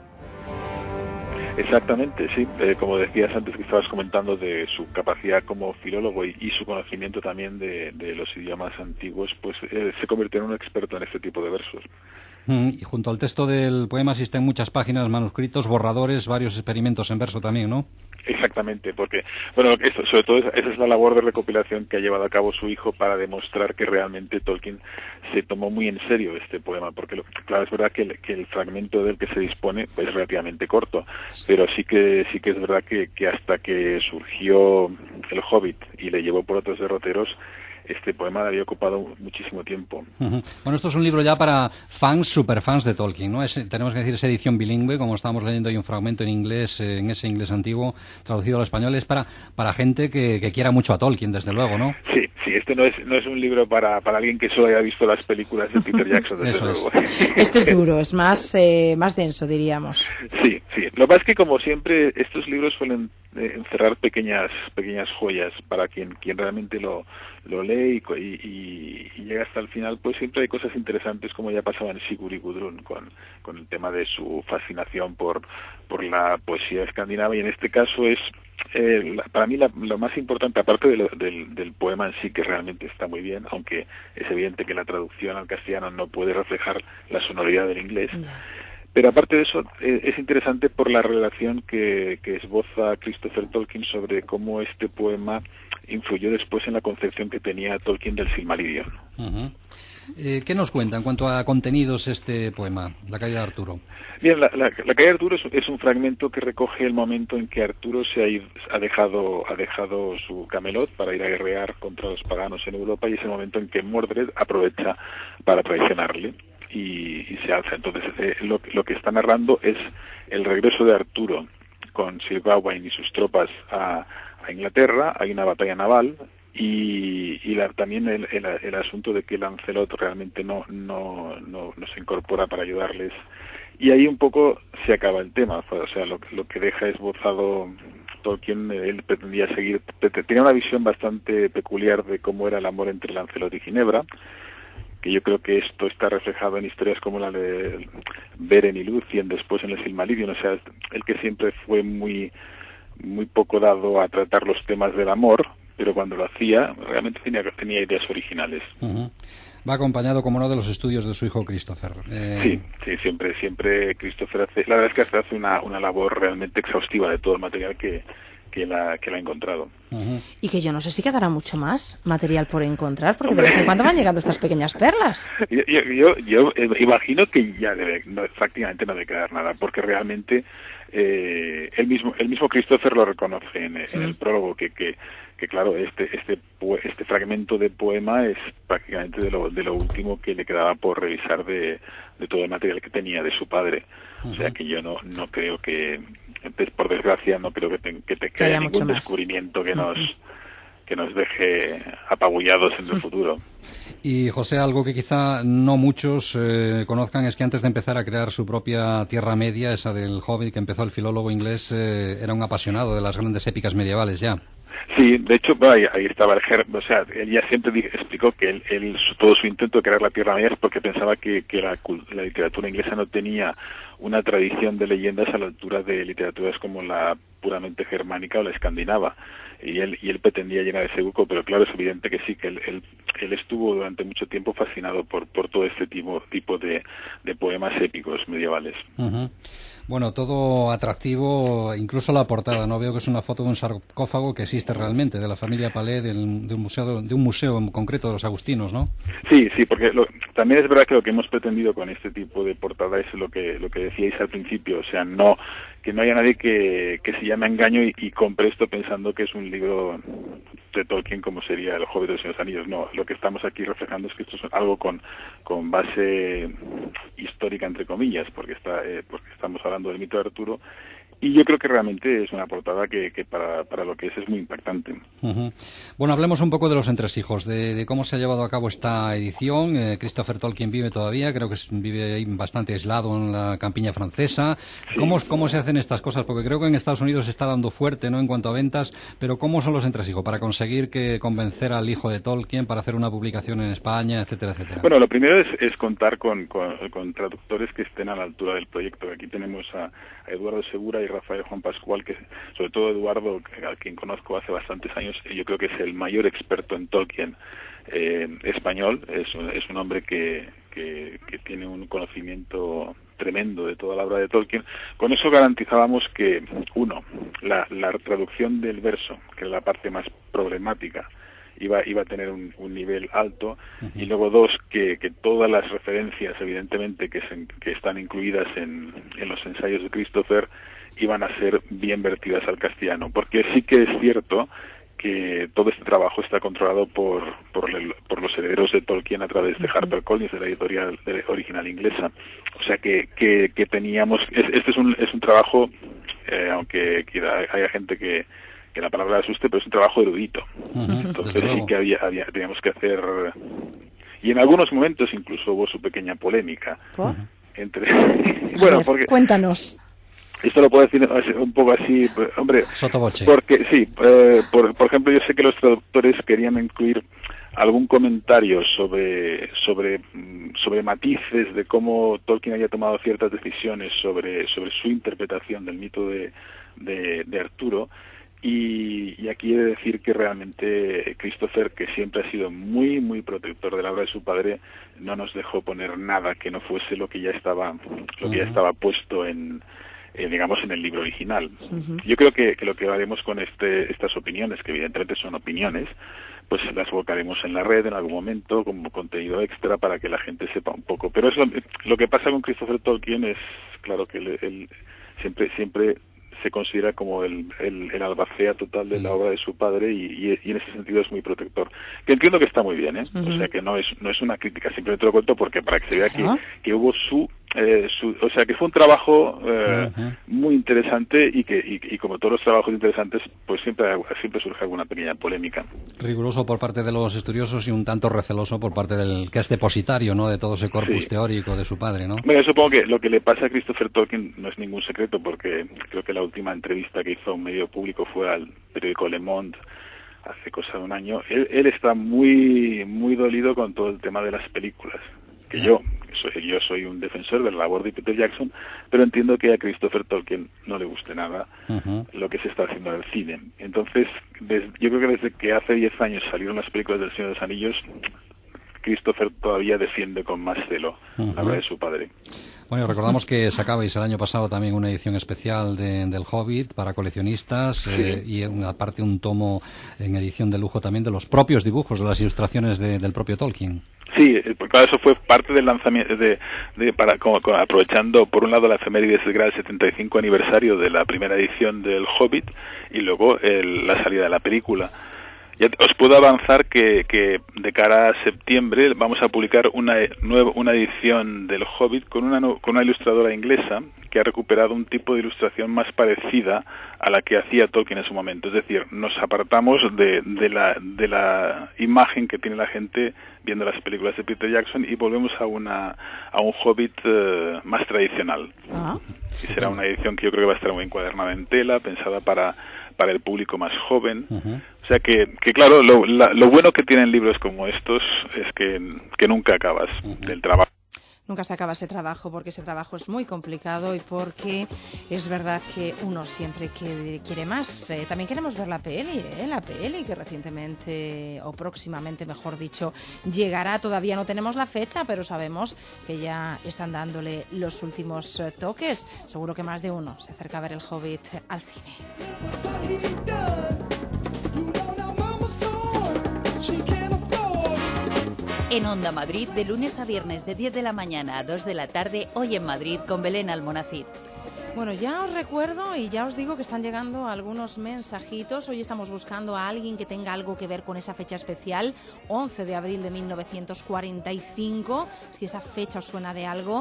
Exactamente, sí. Como decías antes, que estabas comentando de su capacidad como filólogo y su conocimiento también de los idiomas antiguos, pues se convirtió en un experto en este tipo de versos. Y junto al texto del poema existen muchas páginas, manuscritos, borradores, varios experimentos en verso también, ¿no? Exactamente, porque, bueno, esto, sobre todo esa es la labor de recopilación que ha llevado a cabo su hijo para demostrar que realmente Tolkien se tomó muy en serio este poema, porque claro, es verdad que el fragmento del que se dispone es relativamente corto, pero sí que es verdad que hasta que surgió el Hobbit y le llevó por otros derroteros, este poema había ocupado muchísimo tiempo. Bueno, esto es un libro ya para fans, superfans de Tolkien, ¿no? Tenemos que decir, es edición bilingüe, como estamos leyendo, hay un fragmento en inglés, en ese inglés antiguo, traducido al español, es para gente que quiera mucho a Tolkien, desde luego, ¿no? Sí, este no es un libro para alguien que solo haya visto las películas de Peter Jackson, desde luego. Este es duro, es más denso, diríamos. Sí. Lo que pasa es que, como siempre, estos libros suelen encerrar pequeñas joyas para quien realmente lo lee y llega hasta el final. Pues siempre hay cosas interesantes, como ya pasaba en Sigurd y Gudrun con el tema de su fascinación por la poesía escandinava, y en este caso es para mí lo más importante, aparte del poema en sí, que realmente está muy bien, aunque es evidente que la traducción al castellano no puede reflejar la sonoridad del inglés. Pero aparte de eso, es interesante por la relación que esboza Christopher Tolkien sobre cómo este poema influyó después en la concepción que tenía Tolkien del Silmarillion. ¿Qué nos cuenta en cuanto a contenidos este poema, La caída de Arturo? Bien, la caída de Arturo es un fragmento que recoge el momento en que Arturo ha dejado su Camelot para ir a guerrear contra los paganos en Europa, y es el momento en que Mordred aprovecha para traicionarle y se alza. Entonces lo que está narrando es el regreso de Arturo con Sir Gawain y sus tropas a Inglaterra. Hay una batalla naval y también el asunto de que Lancelot realmente no se incorpora para ayudarles, y ahí un poco se acaba el tema. O sea, lo que deja esbozado Tolkien, él pretendía tenía una visión bastante peculiar de cómo era el amor entre Lancelot y Ginebra, que yo creo que esto está reflejado en historias como la de Beren y Lúthien, después en el Silmarillion. O sea, el que siempre fue muy poco dado a tratar los temas del amor, pero cuando lo hacía realmente tenía ideas originales. Va acompañado, como no, de los estudios de su hijo Christopher. Sí, siempre Christopher la verdad es que hace una labor realmente exhaustiva de todo el material que la ha encontrado. Y que yo no sé si quedará mucho más material por encontrar, porque de vez en cuando van llegando estas pequeñas perlas. Yo imagino que ya prácticamente no debe quedar nada, porque realmente el mismo Christopher lo reconoce en el prólogo, que claro, este fragmento de poema es prácticamente de lo último que le quedaba por revisar de todo el material que tenía de su padre. O sea que yo no creo que, por desgracia, no creo que haya ningún descubrimiento que nos deje apabullados en el futuro. Y José, algo que quizá no muchos conozcan es que antes de empezar a crear su propia Tierra Media, esa del Hobbit que empezó el filólogo inglés, era un apasionado de las grandes épicas medievales ya. Sí, de hecho, ahí estaba el germen. O sea, él ya siempre explicó que todo su intento de crear la Tierra Media es porque pensaba que la literatura inglesa no tenía una tradición de leyendas a la altura de literaturas como la puramente germánica o la escandinava, y él pretendía llenar ese hueco, pero claro, es evidente que sí, que él estuvo durante mucho tiempo fascinado por todo este tipo de poemas épicos medievales. Uh-huh. Bueno, todo atractivo, incluso la portada, ¿no? Veo que es una foto de un sarcófago que existe realmente, de la familia Palais, de un museo en concreto de los agustinos, ¿no? Sí, porque también es verdad que lo que hemos pretendido con este tipo de portada es lo que decíais al principio, o sea, que no haya nadie que se llame a engaño y compre esto pensando que es un libro de Tolkien como sería El Hobbit de los Señor de los Anillos. No, lo que estamos aquí reflejando es que esto es algo con base histórica, entre comillas, porque estamos hablando del mito de Arturo, y yo creo que realmente es una portada que para lo que es muy impactante. Uh-huh. Bueno, hablemos un poco de los entresijos, de cómo se ha llevado a cabo esta edición. Christopher Tolkien vive todavía, creo que vive ahí bastante aislado en la campiña francesa. Sí. ¿Cómo se hacen estas cosas? Porque creo que en Estados Unidos se está dando fuerte, ¿no?, en cuanto a ventas, pero ¿cómo son los entresijos para conseguir convencer al hijo de Tolkien para hacer una publicación en España, etcétera, etcétera? Bueno, lo primero es contar con traductores que estén a la altura del proyecto. Aquí tenemos a Eduardo Segura y Rafael Juan Pascual, que sobre todo Eduardo, a quien conozco hace bastantes años, yo creo que es el mayor experto en Tolkien español. Es un hombre que tiene un conocimiento tremendo de toda la obra de Tolkien. Con eso garantizábamos que, uno, la traducción del verso, que es la parte más problemática, iba a tener un nivel alto, uh-huh. Y luego dos, que todas las referencias, evidentemente, que están incluidas en los ensayos de Christopher, iban a ser bien vertidas al castellano, porque sí que es cierto que todo este trabajo está controlado por los herederos de Tolkien a través de HarperCollins, de la editorial original inglesa. O sea que teníamos, este es un trabajo, aunque haya gente que la palabra asuste, pero es un trabajo erudito. Uh-huh. Entonces sí que teníamos que hacer, y en algunos momentos incluso hubo su pequeña polémica. ¿Oh? Bueno, porque cuéntanos. Esto lo puedo decir un poco así, hombre, sotoboche. Porque sí, por ejemplo, yo sé que los traductores querían incluir algún comentario sobre matices de cómo Tolkien había tomado ciertas decisiones sobre su interpretación del mito de Arturo. Y aquí he de decir que realmente Christopher, que siempre ha sido muy, muy protector de la obra de su padre, no nos dejó poner nada que no fuese lo que ya estaba puesto digamos, en el libro original. Uh-huh. Yo creo que lo que haremos con estas opiniones, que evidentemente son opiniones, pues las volcaremos en la red en algún momento como contenido extra para que la gente sepa un poco. Pero es lo que pasa con Christopher Tolkien es, claro, que él siempre se considera como el albacea total de la obra de su padre y en ese sentido es muy protector. Que entiendo que está muy bien, ¿eh? Uh-huh. O sea que no es una crítica, simplemente lo cuento porque para que se vea que hubo o sea que fue un trabajo muy interesante y como todos los trabajos interesantes, pues siempre surge alguna pequeña polémica. Riguroso por parte de los estudiosos y un tanto receloso por parte del que es depositario, ¿no?, de todo ese corpus teórico de su padre, ¿no? Bueno, supongo que lo que le pasa a Christopher Tolkien no es ningún secreto, porque creo que la última entrevista que hizo a un medio público fue al periódico Le Monde hace cosa de un año. Él está muy, muy dolido con todo el tema de las películas, que yo soy un defensor de la labor de Peter Jackson, pero entiendo que a Christopher Tolkien no le guste nada lo que se está haciendo en el cine. Entonces, yo creo que desde que hace 10 años salieron las películas del Señor de los Anillos, Christopher todavía defiende con más celo la obra de su padre. Bueno, recordamos que sacabais el año pasado también una edición especial del Hobbit para coleccionistas, y aparte un tomo en edición de lujo también de los propios dibujos, de las ilustraciones del propio Tolkien. Sí, claro, eso fue parte del lanzamiento aprovechando por un lado la efemérides del gran 75 aniversario de la primera edición del Hobbit y luego la salida de la película. Ya os puedo avanzar que de cara a septiembre vamos a publicar una edición del Hobbit con una ilustradora inglesa que ha recuperado un tipo de ilustración más parecida a la que hacía Tolkien en su momento. Es decir, nos apartamos de la imagen que tiene la gente viendo las películas de Peter Jackson y volvemos a un Hobbit más tradicional. Y será una edición que yo creo que va a estar muy encuadernada en tela, pensada para el público más joven. O sea que claro, lo bueno que tienen libros como estos es que nunca acabas del trabajo. Nunca se acaba ese trabajo, porque ese trabajo es muy complicado y porque es verdad que uno siempre quiere más. También queremos ver la peli que recientemente, o próximamente mejor dicho, llegará. Todavía no tenemos la fecha, pero sabemos que ya están dándole los últimos toques. Seguro que más de uno se acerca a ver El Hobbit al cine. En Onda Madrid, de lunes a viernes de 10 de la mañana a 2 de la tarde, Hoy en Madrid con Belén Almonacid. Bueno, ya os recuerdo y ya os digo que están llegando algunos mensajitos. Hoy estamos buscando a alguien que tenga algo que ver con esa fecha especial, 11 de abril de 1945. Si esa fecha os suena de algo,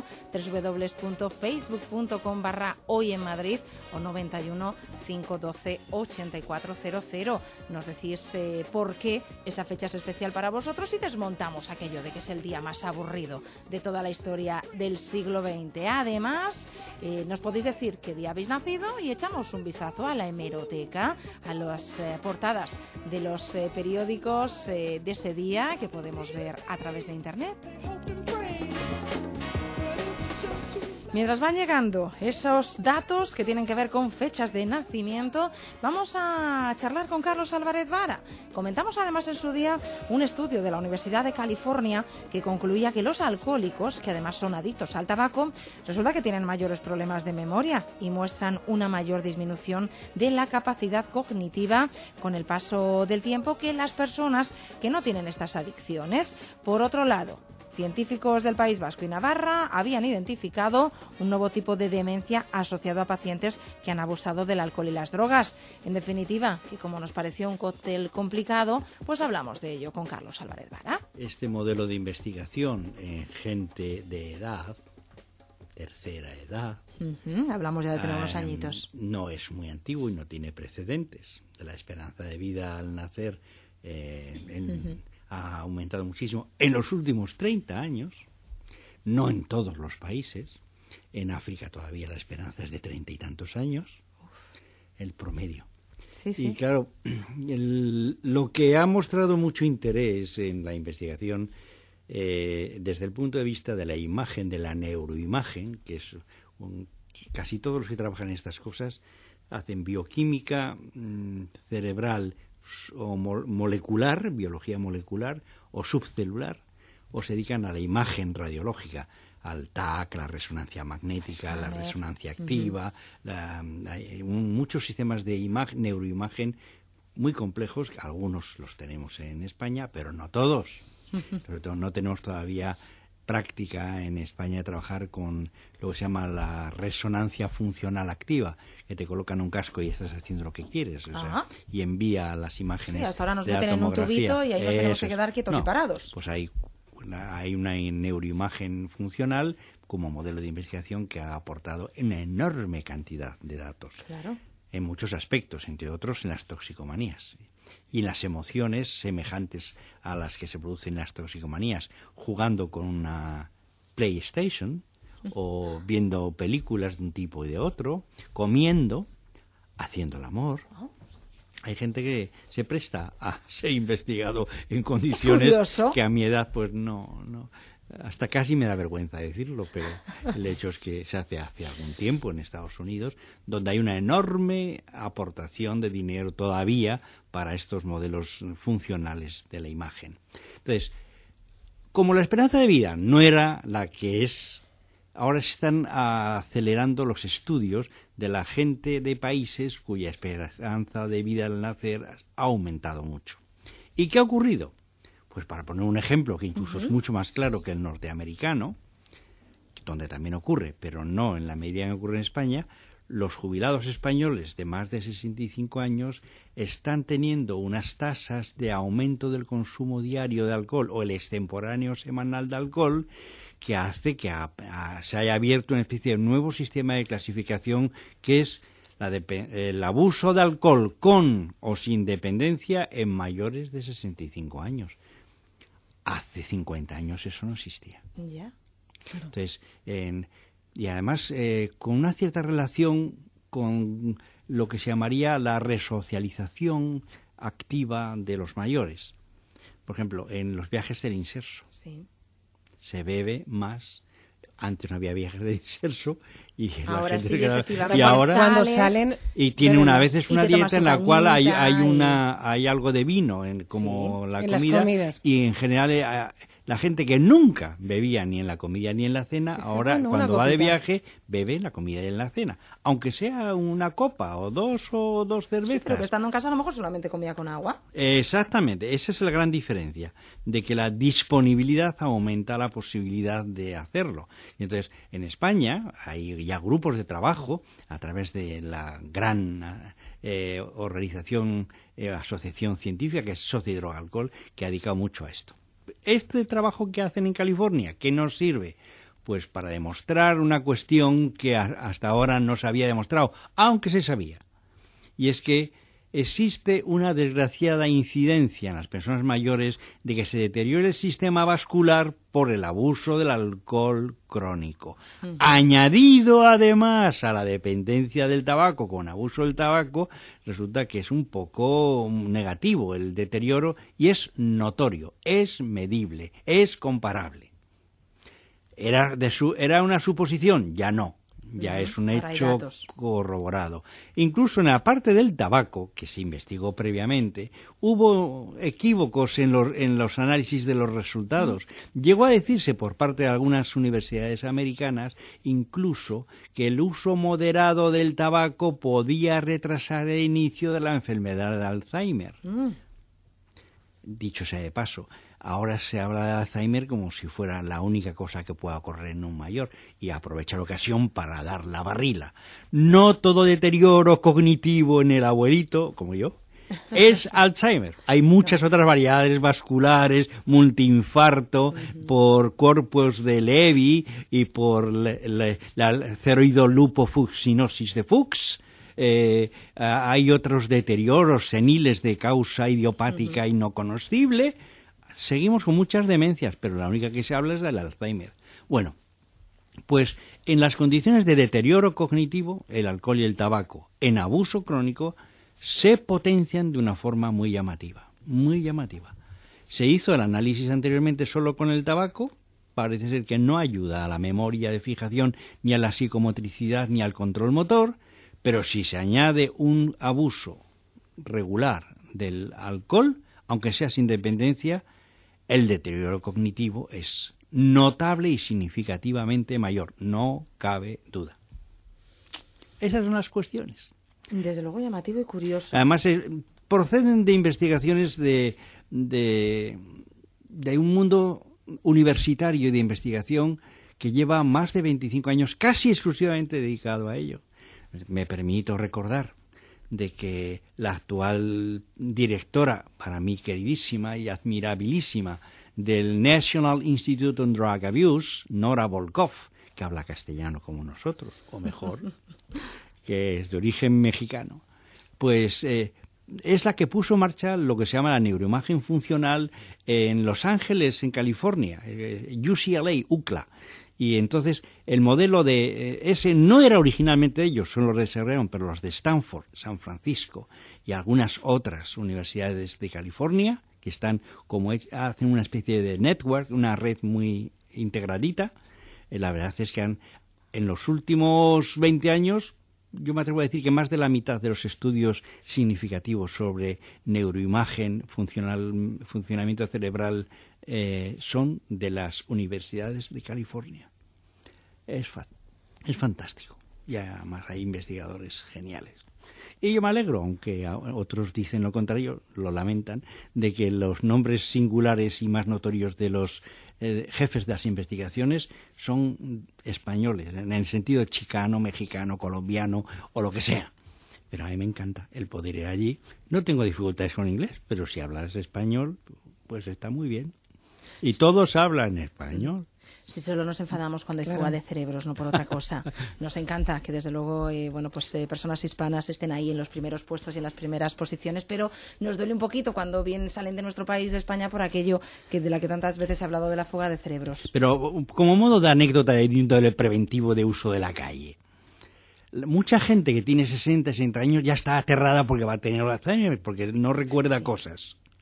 www.facebook.com/Hoy en Madrid o 91 512 8400. Nos decís por qué esa fecha es especial para vosotros y desmontamos aquello de que es el día más aburrido de toda la historia del siglo XX. Además, nos podéis decir qué día habéis nacido y echamos un vistazo a la hemeroteca, a las portadas de los periódicos de ese día que podemos ver a través de internet. Mientras van llegando esos datos que tienen que ver con fechas de nacimiento, vamos a charlar con Carlos Álvarez Vara. Comentamos además en su día un estudio de la Universidad de California que concluía que los alcohólicos, que además son adictos al tabaco, resulta que tienen mayores problemas de memoria y muestran una mayor disminución de la capacidad cognitiva con el paso del tiempo que las personas que no tienen estas adicciones. Por otro lado, científicos del País Vasco y Navarra habían identificado un nuevo tipo de demencia asociado a pacientes que han abusado del alcohol y las drogas. En definitiva, que como nos pareció un cóctel complicado, pues hablamos de ello con Carlos Álvarez Vara. Este modelo de investigación en gente de edad, tercera edad, hablamos ya de tener unos añitos. No es muy antiguo y no tiene precedentes. La esperanza de vida al nacer ha aumentado muchísimo en los últimos 30 años, no en todos los países. En África todavía la esperanza es de 30 y tantos años, el promedio. Sí, sí. Y claro, lo que ha mostrado mucho interés en la investigación desde el punto de vista de la imagen, de la neuroimagen, que es casi todos los que trabajan en estas cosas hacen bioquímica cerebral o molecular, biología molecular o subcelular, o se dedican a la imagen radiológica, al TAC, la resonancia magnética, la resonancia activa, muchos sistemas de neuroimagen muy complejos, algunos los tenemos en España, pero no todos. Sobre todo no tenemos todavía práctica en España de trabajar con lo que se llama la resonancia funcional activa, que te colocan un casco y estás haciendo lo que quieres, o sea, y envía las imágenes. Sí, hasta ahora nos de la meten en un tomografía. tubito y ahí nos tenemos que quedar quietos y parados. Pues hay una neuroimagen funcional como modelo de investigación que ha aportado una enorme cantidad de datos. Claro. En muchos aspectos, entre otros en las toxicomanías y las emociones semejantes a las que se producen en las toxicomanías, jugando con una PlayStation o viendo películas de un tipo y de otro, comiendo, haciendo el amor. Hay gente que se presta a ser investigado en condiciones que a mi edad pues no hasta casi me da vergüenza decirlo, pero el hecho es que se hace algún tiempo en Estados Unidos, donde hay una enorme aportación de dinero todavía para estos modelos funcionales de la imagen. Entonces, como la esperanza de vida no era la que es, ahora se están acelerando los estudios de la gente de países cuya esperanza de vida al nacer ha aumentado mucho. ¿Y qué ha ocurrido? Pues para poner un ejemplo que incluso es mucho más claro que el norteamericano, donde también ocurre, pero no en la medida en que ocurre en España, los jubilados españoles de más de 65 años están teniendo unas tasas de aumento del consumo diario de alcohol o el extemporáneo semanal de alcohol que hace que se haya abierto una especie de nuevo sistema de clasificación que es el abuso de alcohol con o sin dependencia en mayores de 65 años. Hace 50 años eso no existía. Ya. Claro. Entonces, y además con una cierta relación con lo que se llamaría la resocialización activa de los mayores. Por ejemplo, en los viajes del inserso se bebe más Antes no había viajes de inserso y ahora gente sí, que efectivamente. y ahora cuando salen y tiene a veces una dieta en la cual hay cañita hay algo de vino como la en las comida comidas. y en general la gente que nunca bebía ni en la comida ni en la cena, ahora bueno, cuando una va de copita. viaje bebe en la comida y en la cena, aunque sea una copa o dos cervezas. Sí, pero que estando en casa a lo mejor solamente comía con agua. Exactamente, esa es la gran diferencia, de que la disponibilidad aumenta la posibilidad de hacerlo. Y entonces, en España hay ya grupos de trabajo a través de la gran organización, asociación científica, que es Sociedad Droga Alcohol, que ha dedicado mucho a esto. Este trabajo que hacen en California, ¿qué nos sirve? Pues para demostrar una cuestión que hasta ahora no se había demostrado, aunque se sabía. Y es que existe una desgraciada incidencia en las personas mayores de que se deteriore el sistema vascular por el abuso del alcohol crónico. Añadido además a la dependencia del tabaco con abuso del tabaco, resulta que es un poco negativo el deterioro y es notorio, es medible, es comparable. ¿Era una suposición? Ya no. Ya es un hecho corroborado. Incluso en la parte del tabaco, que se investigó previamente, hubo equívocos en los análisis de los resultados. Llegó a decirse por parte de algunas universidades americanas incluso que el uso moderado del tabaco podía retrasar el inicio de la enfermedad de Alzheimer. Dicho sea de paso, ahora se habla de Alzheimer como si fuera la única cosa que pueda ocurrir en un mayor y aprovecha la ocasión para dar la barrila. No todo deterioro cognitivo en el abuelito, como yo, es Alzheimer. Hay muchas otras variedades vasculares, multiinfarto, por corpus de Levy y por la ceroidolupofucsinosis de Fuchs. Hay otros deterioros seniles de causa idiopática y no conocible. Seguimos con muchas demencias, pero la única que se habla es del Alzheimer. Bueno, pues en las condiciones de deterioro cognitivo, el alcohol y el tabaco en abuso crónico se potencian de una forma muy llamativa, muy llamativa. Se hizo el análisis anteriormente solo con el tabaco, parece ser que no ayuda a la memoria de fijación, ni a la psicomotricidad, ni al control motor, pero si se añade un abuso regular del alcohol, aunque sea sin dependencia, el deterioro cognitivo es notable y significativamente mayor, no cabe duda. Esas son las cuestiones. Desde luego llamativo y curioso. Además, proceden de investigaciones de un mundo universitario y de investigación que lleva más de 25 años casi exclusivamente dedicado a ello. Me permito recordar de que la actual directora, para mí queridísima y admirabilísima, del National Institute on Drug Abuse, Nora Volkov, que habla castellano como nosotros, o mejor, que es de origen mexicano, pues es la que puso en marcha lo que se llama la neuroimagen funcional en Los Ángeles, en California, UCLA, UCLA. Y entonces el modelo de ese no era originalmente de ellos, son los de Serreón, pero los de Stanford, San Francisco y algunas otras universidades de California que están como hacen una especie de network, una red muy integradita. La verdad es que en los últimos 20 años, yo me atrevo a decir que más de la mitad de los estudios significativos sobre neuroimagen, funcionamiento cerebral, son de las universidades de California. Es fantástico. Y además hay investigadores geniales. Y yo me alegro, aunque otros dicen lo contrario, lo lamentan, de que los nombres singulares y más notorios de los jefes de las investigaciones son españoles, en el sentido chicano, mexicano, colombiano o lo que sea. Pero a mí me encanta el poder ir allí. No tengo dificultades con inglés, pero si hablas español, pues está muy bien. Y todos hablan español. Si solo nos enfadamos cuando hay fuga de cerebros, no por otra cosa. Nos encanta que desde luego personas hispanas estén ahí en los primeros puestos y en las primeras posiciones, pero nos duele un poquito cuando bien salen de nuestro país, de España, por aquello de la que tantas veces se ha hablado de la fuga de cerebros. Pero como modo de anécdota del preventivo de uso de la calle, mucha gente que tiene 60 años ya está aterrada porque va a tener Alzheimer, porque no recuerda cosas.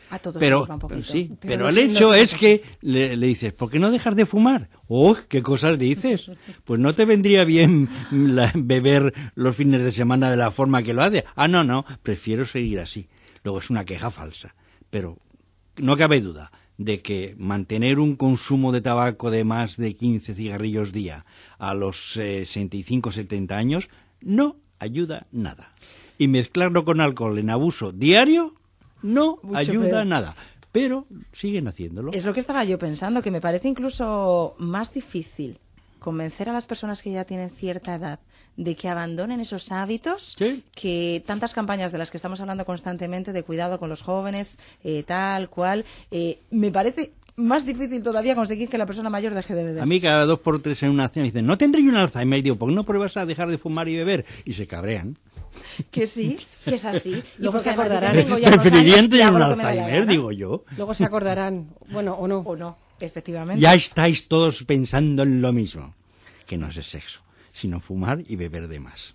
A todos pero, nos va un poquito. sí, Pero pero no el sé, hecho no, es que le dices, ¿por qué no dejas de fumar? ¡Oh, qué cosas dices! Pues no te vendría bien beber los fines de semana de la forma que lo hace. Ah, no, prefiero seguir así. Luego es una queja falsa. Pero no cabe duda de que mantener un consumo de tabaco de más de 15 cigarrillos día a los 65, 70 años no ayuda nada. Y mezclarlo con alcohol en abuso diario no Mucho ayuda peor. nada. Pero siguen haciéndolo. Es lo que estaba yo pensando, que me parece incluso más difícil convencer a las personas que ya tienen cierta edad de que abandonen esos hábitos que tantas campañas de las que estamos hablando constantemente de cuidado con los jóvenes, tal cual. Me parece más difícil todavía conseguir que la persona mayor deje de beber. A mí cada 2 por 3 en una cena dicen, ¿no tendré yo un Alzheimer? Y digo, ¿por qué no pruebas a dejar de fumar y beber? Y se cabrean. Que sí, que es así. Luego se acordarán. Preferirían tener un Alzheimer, digo yo. Luego se acordarán, bueno, o no. O no, efectivamente. Ya estáis todos pensando en lo mismo, que no es el sexo, sino fumar y beber de más.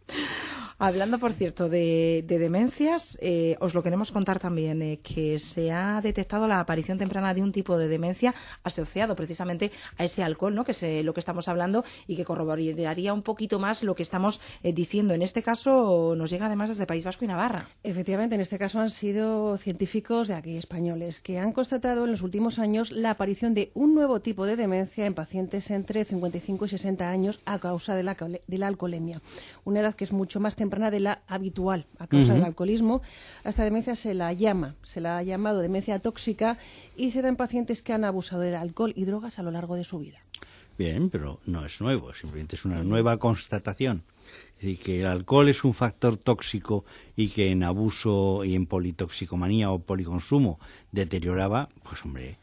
Hablando, por cierto, de demencias, os lo queremos contar también, que se ha detectado la aparición temprana de un tipo de demencia asociado precisamente a ese alcohol, ¿no? Que es lo que estamos hablando y que corroboraría un poquito más lo que estamos diciendo. En este caso nos llega además desde País Vasco y Navarra. Efectivamente, en este caso han sido científicos de aquí, españoles, que han constatado en los últimos años la aparición de un nuevo tipo de demencia en pacientes entre 55 y 60 años a causa de la alcoholemia. Una edad que es mucho más temprana de la habitual a causa del alcoholismo. A esta demencia se la ha llamado demencia tóxica y se da en pacientes que han abusado del alcohol y drogas a lo largo de su vida. Bien, pero no es nuevo, simplemente es una nueva constatación. Es decir, que el alcohol es un factor tóxico y que en abuso y en politoxicomanía o policonsumo deterioraba, pues hombre,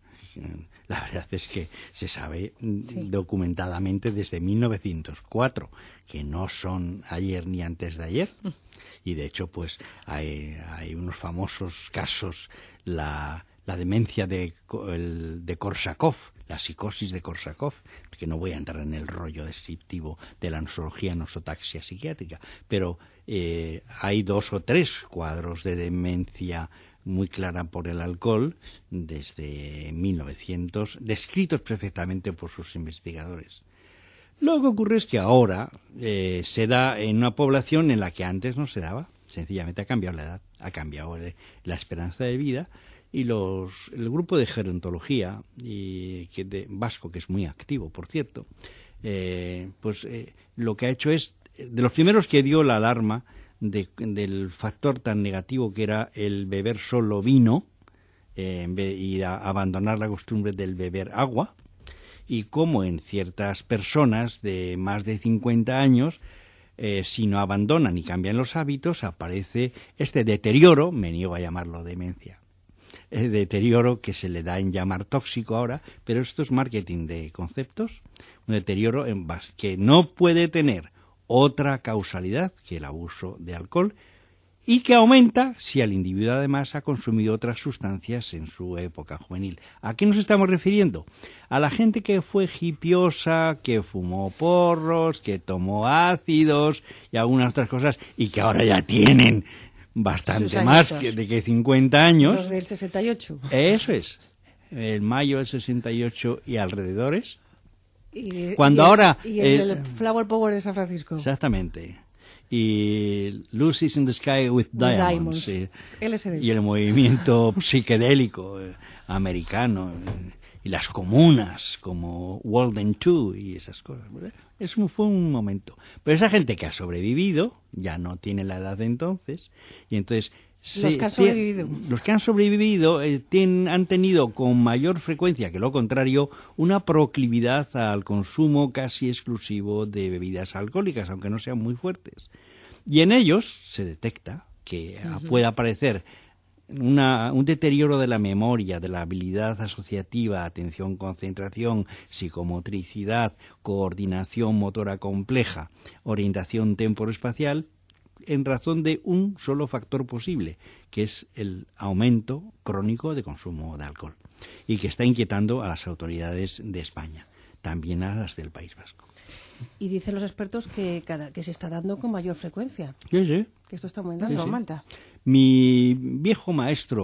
la verdad es que se sabe documentadamente desde 1904, que no son ayer ni antes de ayer. Y de hecho, pues hay unos famosos casos, la demencia de Korsakoff, la psicosis de Korsakoff, que no voy a entrar en el rollo descriptivo de la nosología, nosotaxia psiquiátrica, pero hay 2 o 3 cuadros de demencia muy clara por el alcohol desde 1900, descritos perfectamente por sus investigadores. Lo que ocurre es que ahora se da en una población en la que antes no se daba. Sencillamente ha cambiado la edad, ha cambiado la esperanza de vida, y el grupo de gerontología vasco, que es muy activo, por cierto, lo que ha hecho es, de los primeros que dio la alarma del factor tan negativo que era el beber solo vino y abandonar la costumbre del beber agua, y cómo en ciertas personas de más de 50 años, si no abandonan y cambian los hábitos, aparece este deterioro, me niego a llamarlo demencia, el deterioro que se le da en llamar tóxico ahora, pero esto es marketing de conceptos, un deterioro que no puede tener otra causalidad que el abuso de alcohol, y que aumenta si el individuo además ha consumido otras sustancias en su época juvenil. ¿A qué nos estamos refiriendo? A la gente que fue hipiosa, que fumó porros, que tomó ácidos y algunas otras cosas, y que ahora ya tienen bastante más de 50 años. Los del 68. Eso es. El mayo del 68 y alrededores. Y el Flower Power de San Francisco. Exactamente. Y Lucy's in the Sky with Diamonds. LSD. Y el movimiento psicodélico americano. Y las comunas como Walden 2 y esas cosas. Eso fue un momento. Pero esa gente que ha sobrevivido ya no tiene la edad de entonces. Y entonces los que han sobrevivido han tenido con mayor frecuencia que lo contrario una proclividad al consumo casi exclusivo de bebidas alcohólicas, aunque no sean muy fuertes. Y en ellos se detecta que puede aparecer un deterioro de la memoria, de la habilidad asociativa, atención, concentración, psicomotricidad, coordinación motora compleja, orientación temporoespacial, en razón de un solo factor posible, que es el aumento crónico de consumo de alcohol, y que está inquietando a las autoridades de España, también a las del País Vasco. Y dicen los expertos que se está dando con mayor frecuencia. Sí. Que esto está aumentando. Aumenta. Mi viejo maestro,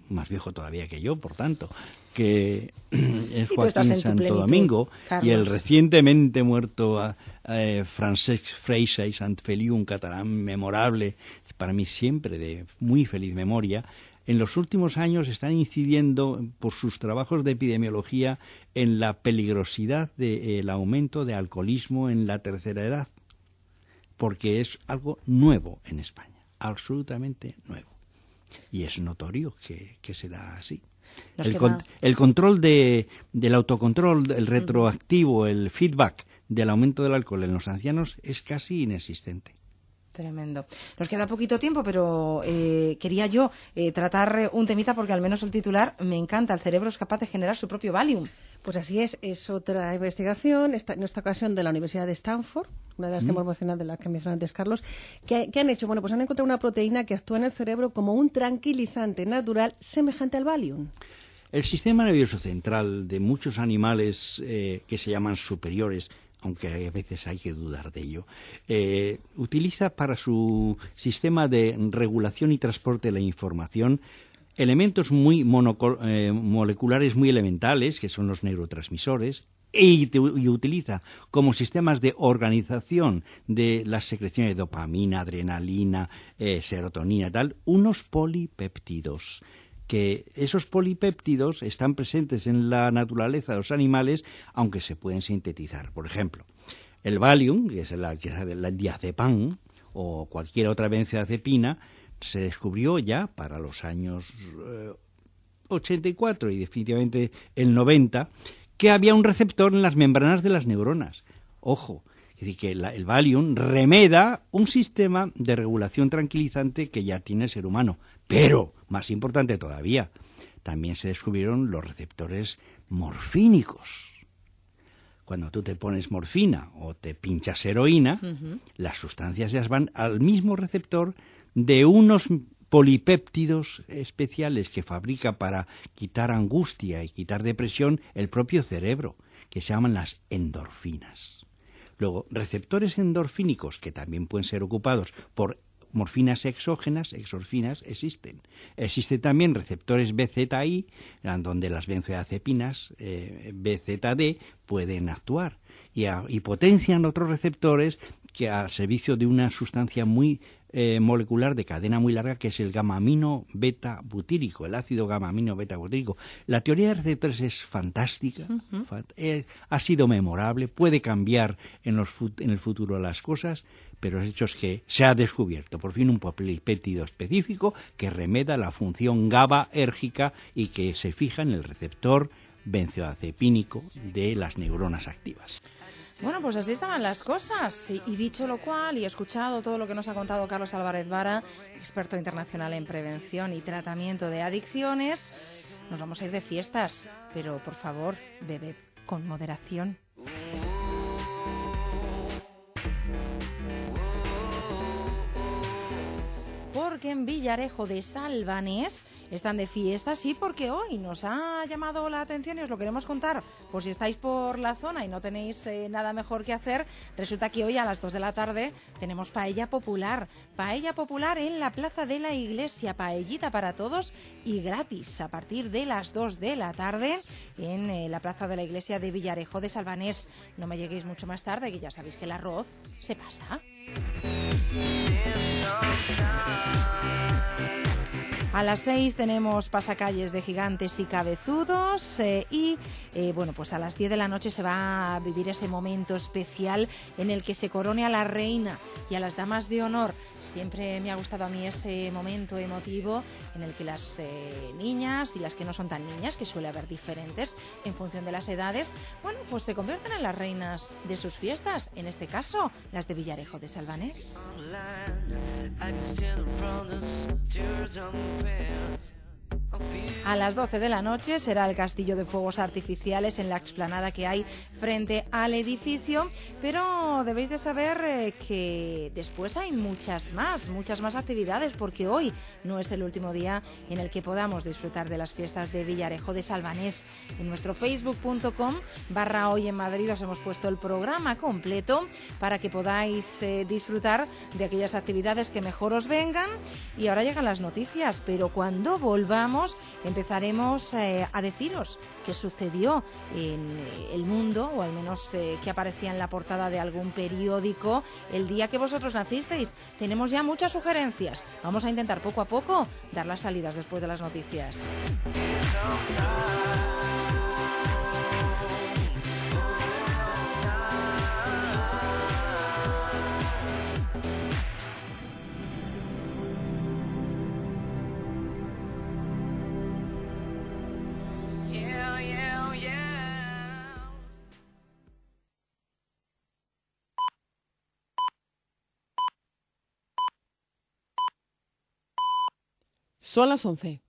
más viejo todavía que yo, por tanto, que es Y tú estás Joaquín en tu Santo plenitud, Domingo, Carlos. y el recientemente muerto Francesc Freixa y Sant Feliu, un catalán memorable, para mí siempre de muy feliz memoria. En los últimos años están incidiendo por sus trabajos de epidemiología en la peligrosidad del aumento de alcoholismo en la tercera edad, porque es algo nuevo en España, absolutamente nuevo. Y es notorio que se da así. El control del autocontrol, el retroactivo, el feedback del aumento del alcohol en los ancianos es casi inexistente. Tremendo. Nos queda poquito tiempo, pero quería yo tratar un temita porque al menos el titular me encanta. El cerebro es capaz de generar su propio Valium. Pues así es otra investigación, en esta ocasión de la Universidad de Stanford, una de las que hemos mencionado, de las que mencionó antes Carlos, que han hecho, bueno, pues han encontrado una proteína que actúa en el cerebro como un tranquilizante natural semejante al Valium. El sistema nervioso central de muchos animales que se llaman superiores, aunque a veces hay que dudar de ello, utiliza para su sistema de regulación y transporte de la información elementos muy moleculares muy elementales, que son los neurotransmisores, y utiliza como sistemas de organización de las secreciones de dopamina, adrenalina, serotonina, tal, unos polipéptidos, que esos polipéptidos están presentes en la naturaleza de los animales, aunque se pueden sintetizar. Por ejemplo, el Valium, que es el diazepam, o cualquier otra benzodiazepina, se descubrió ya para los años 84 y definitivamente el 90, que había un receptor en las membranas de las neuronas. Ojo, es decir, que el Valium remeda un sistema de regulación tranquilizante que ya tiene el ser humano. Pero, más importante todavía, también se descubrieron los receptores morfínicos. Cuando tú te pones morfina o te pinchas heroína, las sustancias ya van al mismo receptor de unos polipéptidos especiales que fabrica para quitar angustia y quitar depresión el propio cerebro, que se llaman las endorfinas. Luego, receptores endorfínicos que también pueden ser ocupados por morfinas exógenas, exorfinas, existen. Existen también receptores BZI, donde las benzodiazepinas BZD pueden actuar y potencian otros receptores que al servicio de una sustancia muy molecular de cadena muy larga, que es el gamma-amino beta-butírico, el ácido gamma-amino beta-butírico. La teoría de receptores es fantástica, ha sido memorable, puede cambiar en el futuro las cosas, pero el hecho es que se ha descubierto por fin un polipéptido específico que remeda la función GABAérgica y que se fija en el receptor benzodiazepínico de las neuronas activas. Bueno, pues así estaban las cosas. Y dicho lo cual, y escuchado todo lo que nos ha contado Carlos Álvarez Vara, experto internacional en prevención y tratamiento de adicciones, nos vamos a ir de fiestas. Pero, por favor, bebe con moderación. Porque en Villarejo de Salvanés están de fiesta, sí, porque hoy nos ha llamado la atención y os lo queremos contar. Por si estáis por la zona y no tenéis nada mejor que hacer, resulta que hoy a las 2 de la tarde tenemos paella popular en la Plaza de la Iglesia, paellita para todos y gratis a partir de las 2 de la tarde en la Plaza de la Iglesia de Villarejo de Salvanés. No me lleguéis mucho más tarde, que ya sabéis que el arroz se pasa. A las 6 tenemos pasacalles de gigantes y cabezudos bueno, pues a las 10 de la noche se va a vivir ese momento especial en el que se corone a la reina y a las damas de honor. Siempre me ha gustado a mí ese momento emotivo en el que las niñas y las que no son tan niñas, que suele haber diferentes en función de las edades, bueno, pues se convierten en las reinas de sus fiestas, en este caso las de Villarejo de Salvanés. A las 12 de la noche será el castillo de fuegos artificiales en la explanada que hay frente al edificio, pero debéis de saber que después hay muchas más actividades, porque hoy no es el último día en el que podamos disfrutar de las fiestas de Villarejo de Salvanés. En nuestro facebook.com/Hoy en Madrid os hemos puesto el programa completo para que podáis disfrutar de aquellas actividades que mejor os vengan. Y ahora llegan las noticias, pero cuando volvamos empezaremos a deciros qué sucedió en el mundo, o al menos que aparecía en la portada de algún periódico el día que vosotros nacisteis. Tenemos ya muchas sugerencias. Vamos a intentar poco a poco dar las salidas después de las noticias. Son las 11.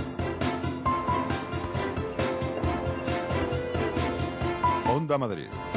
Onda Madrid.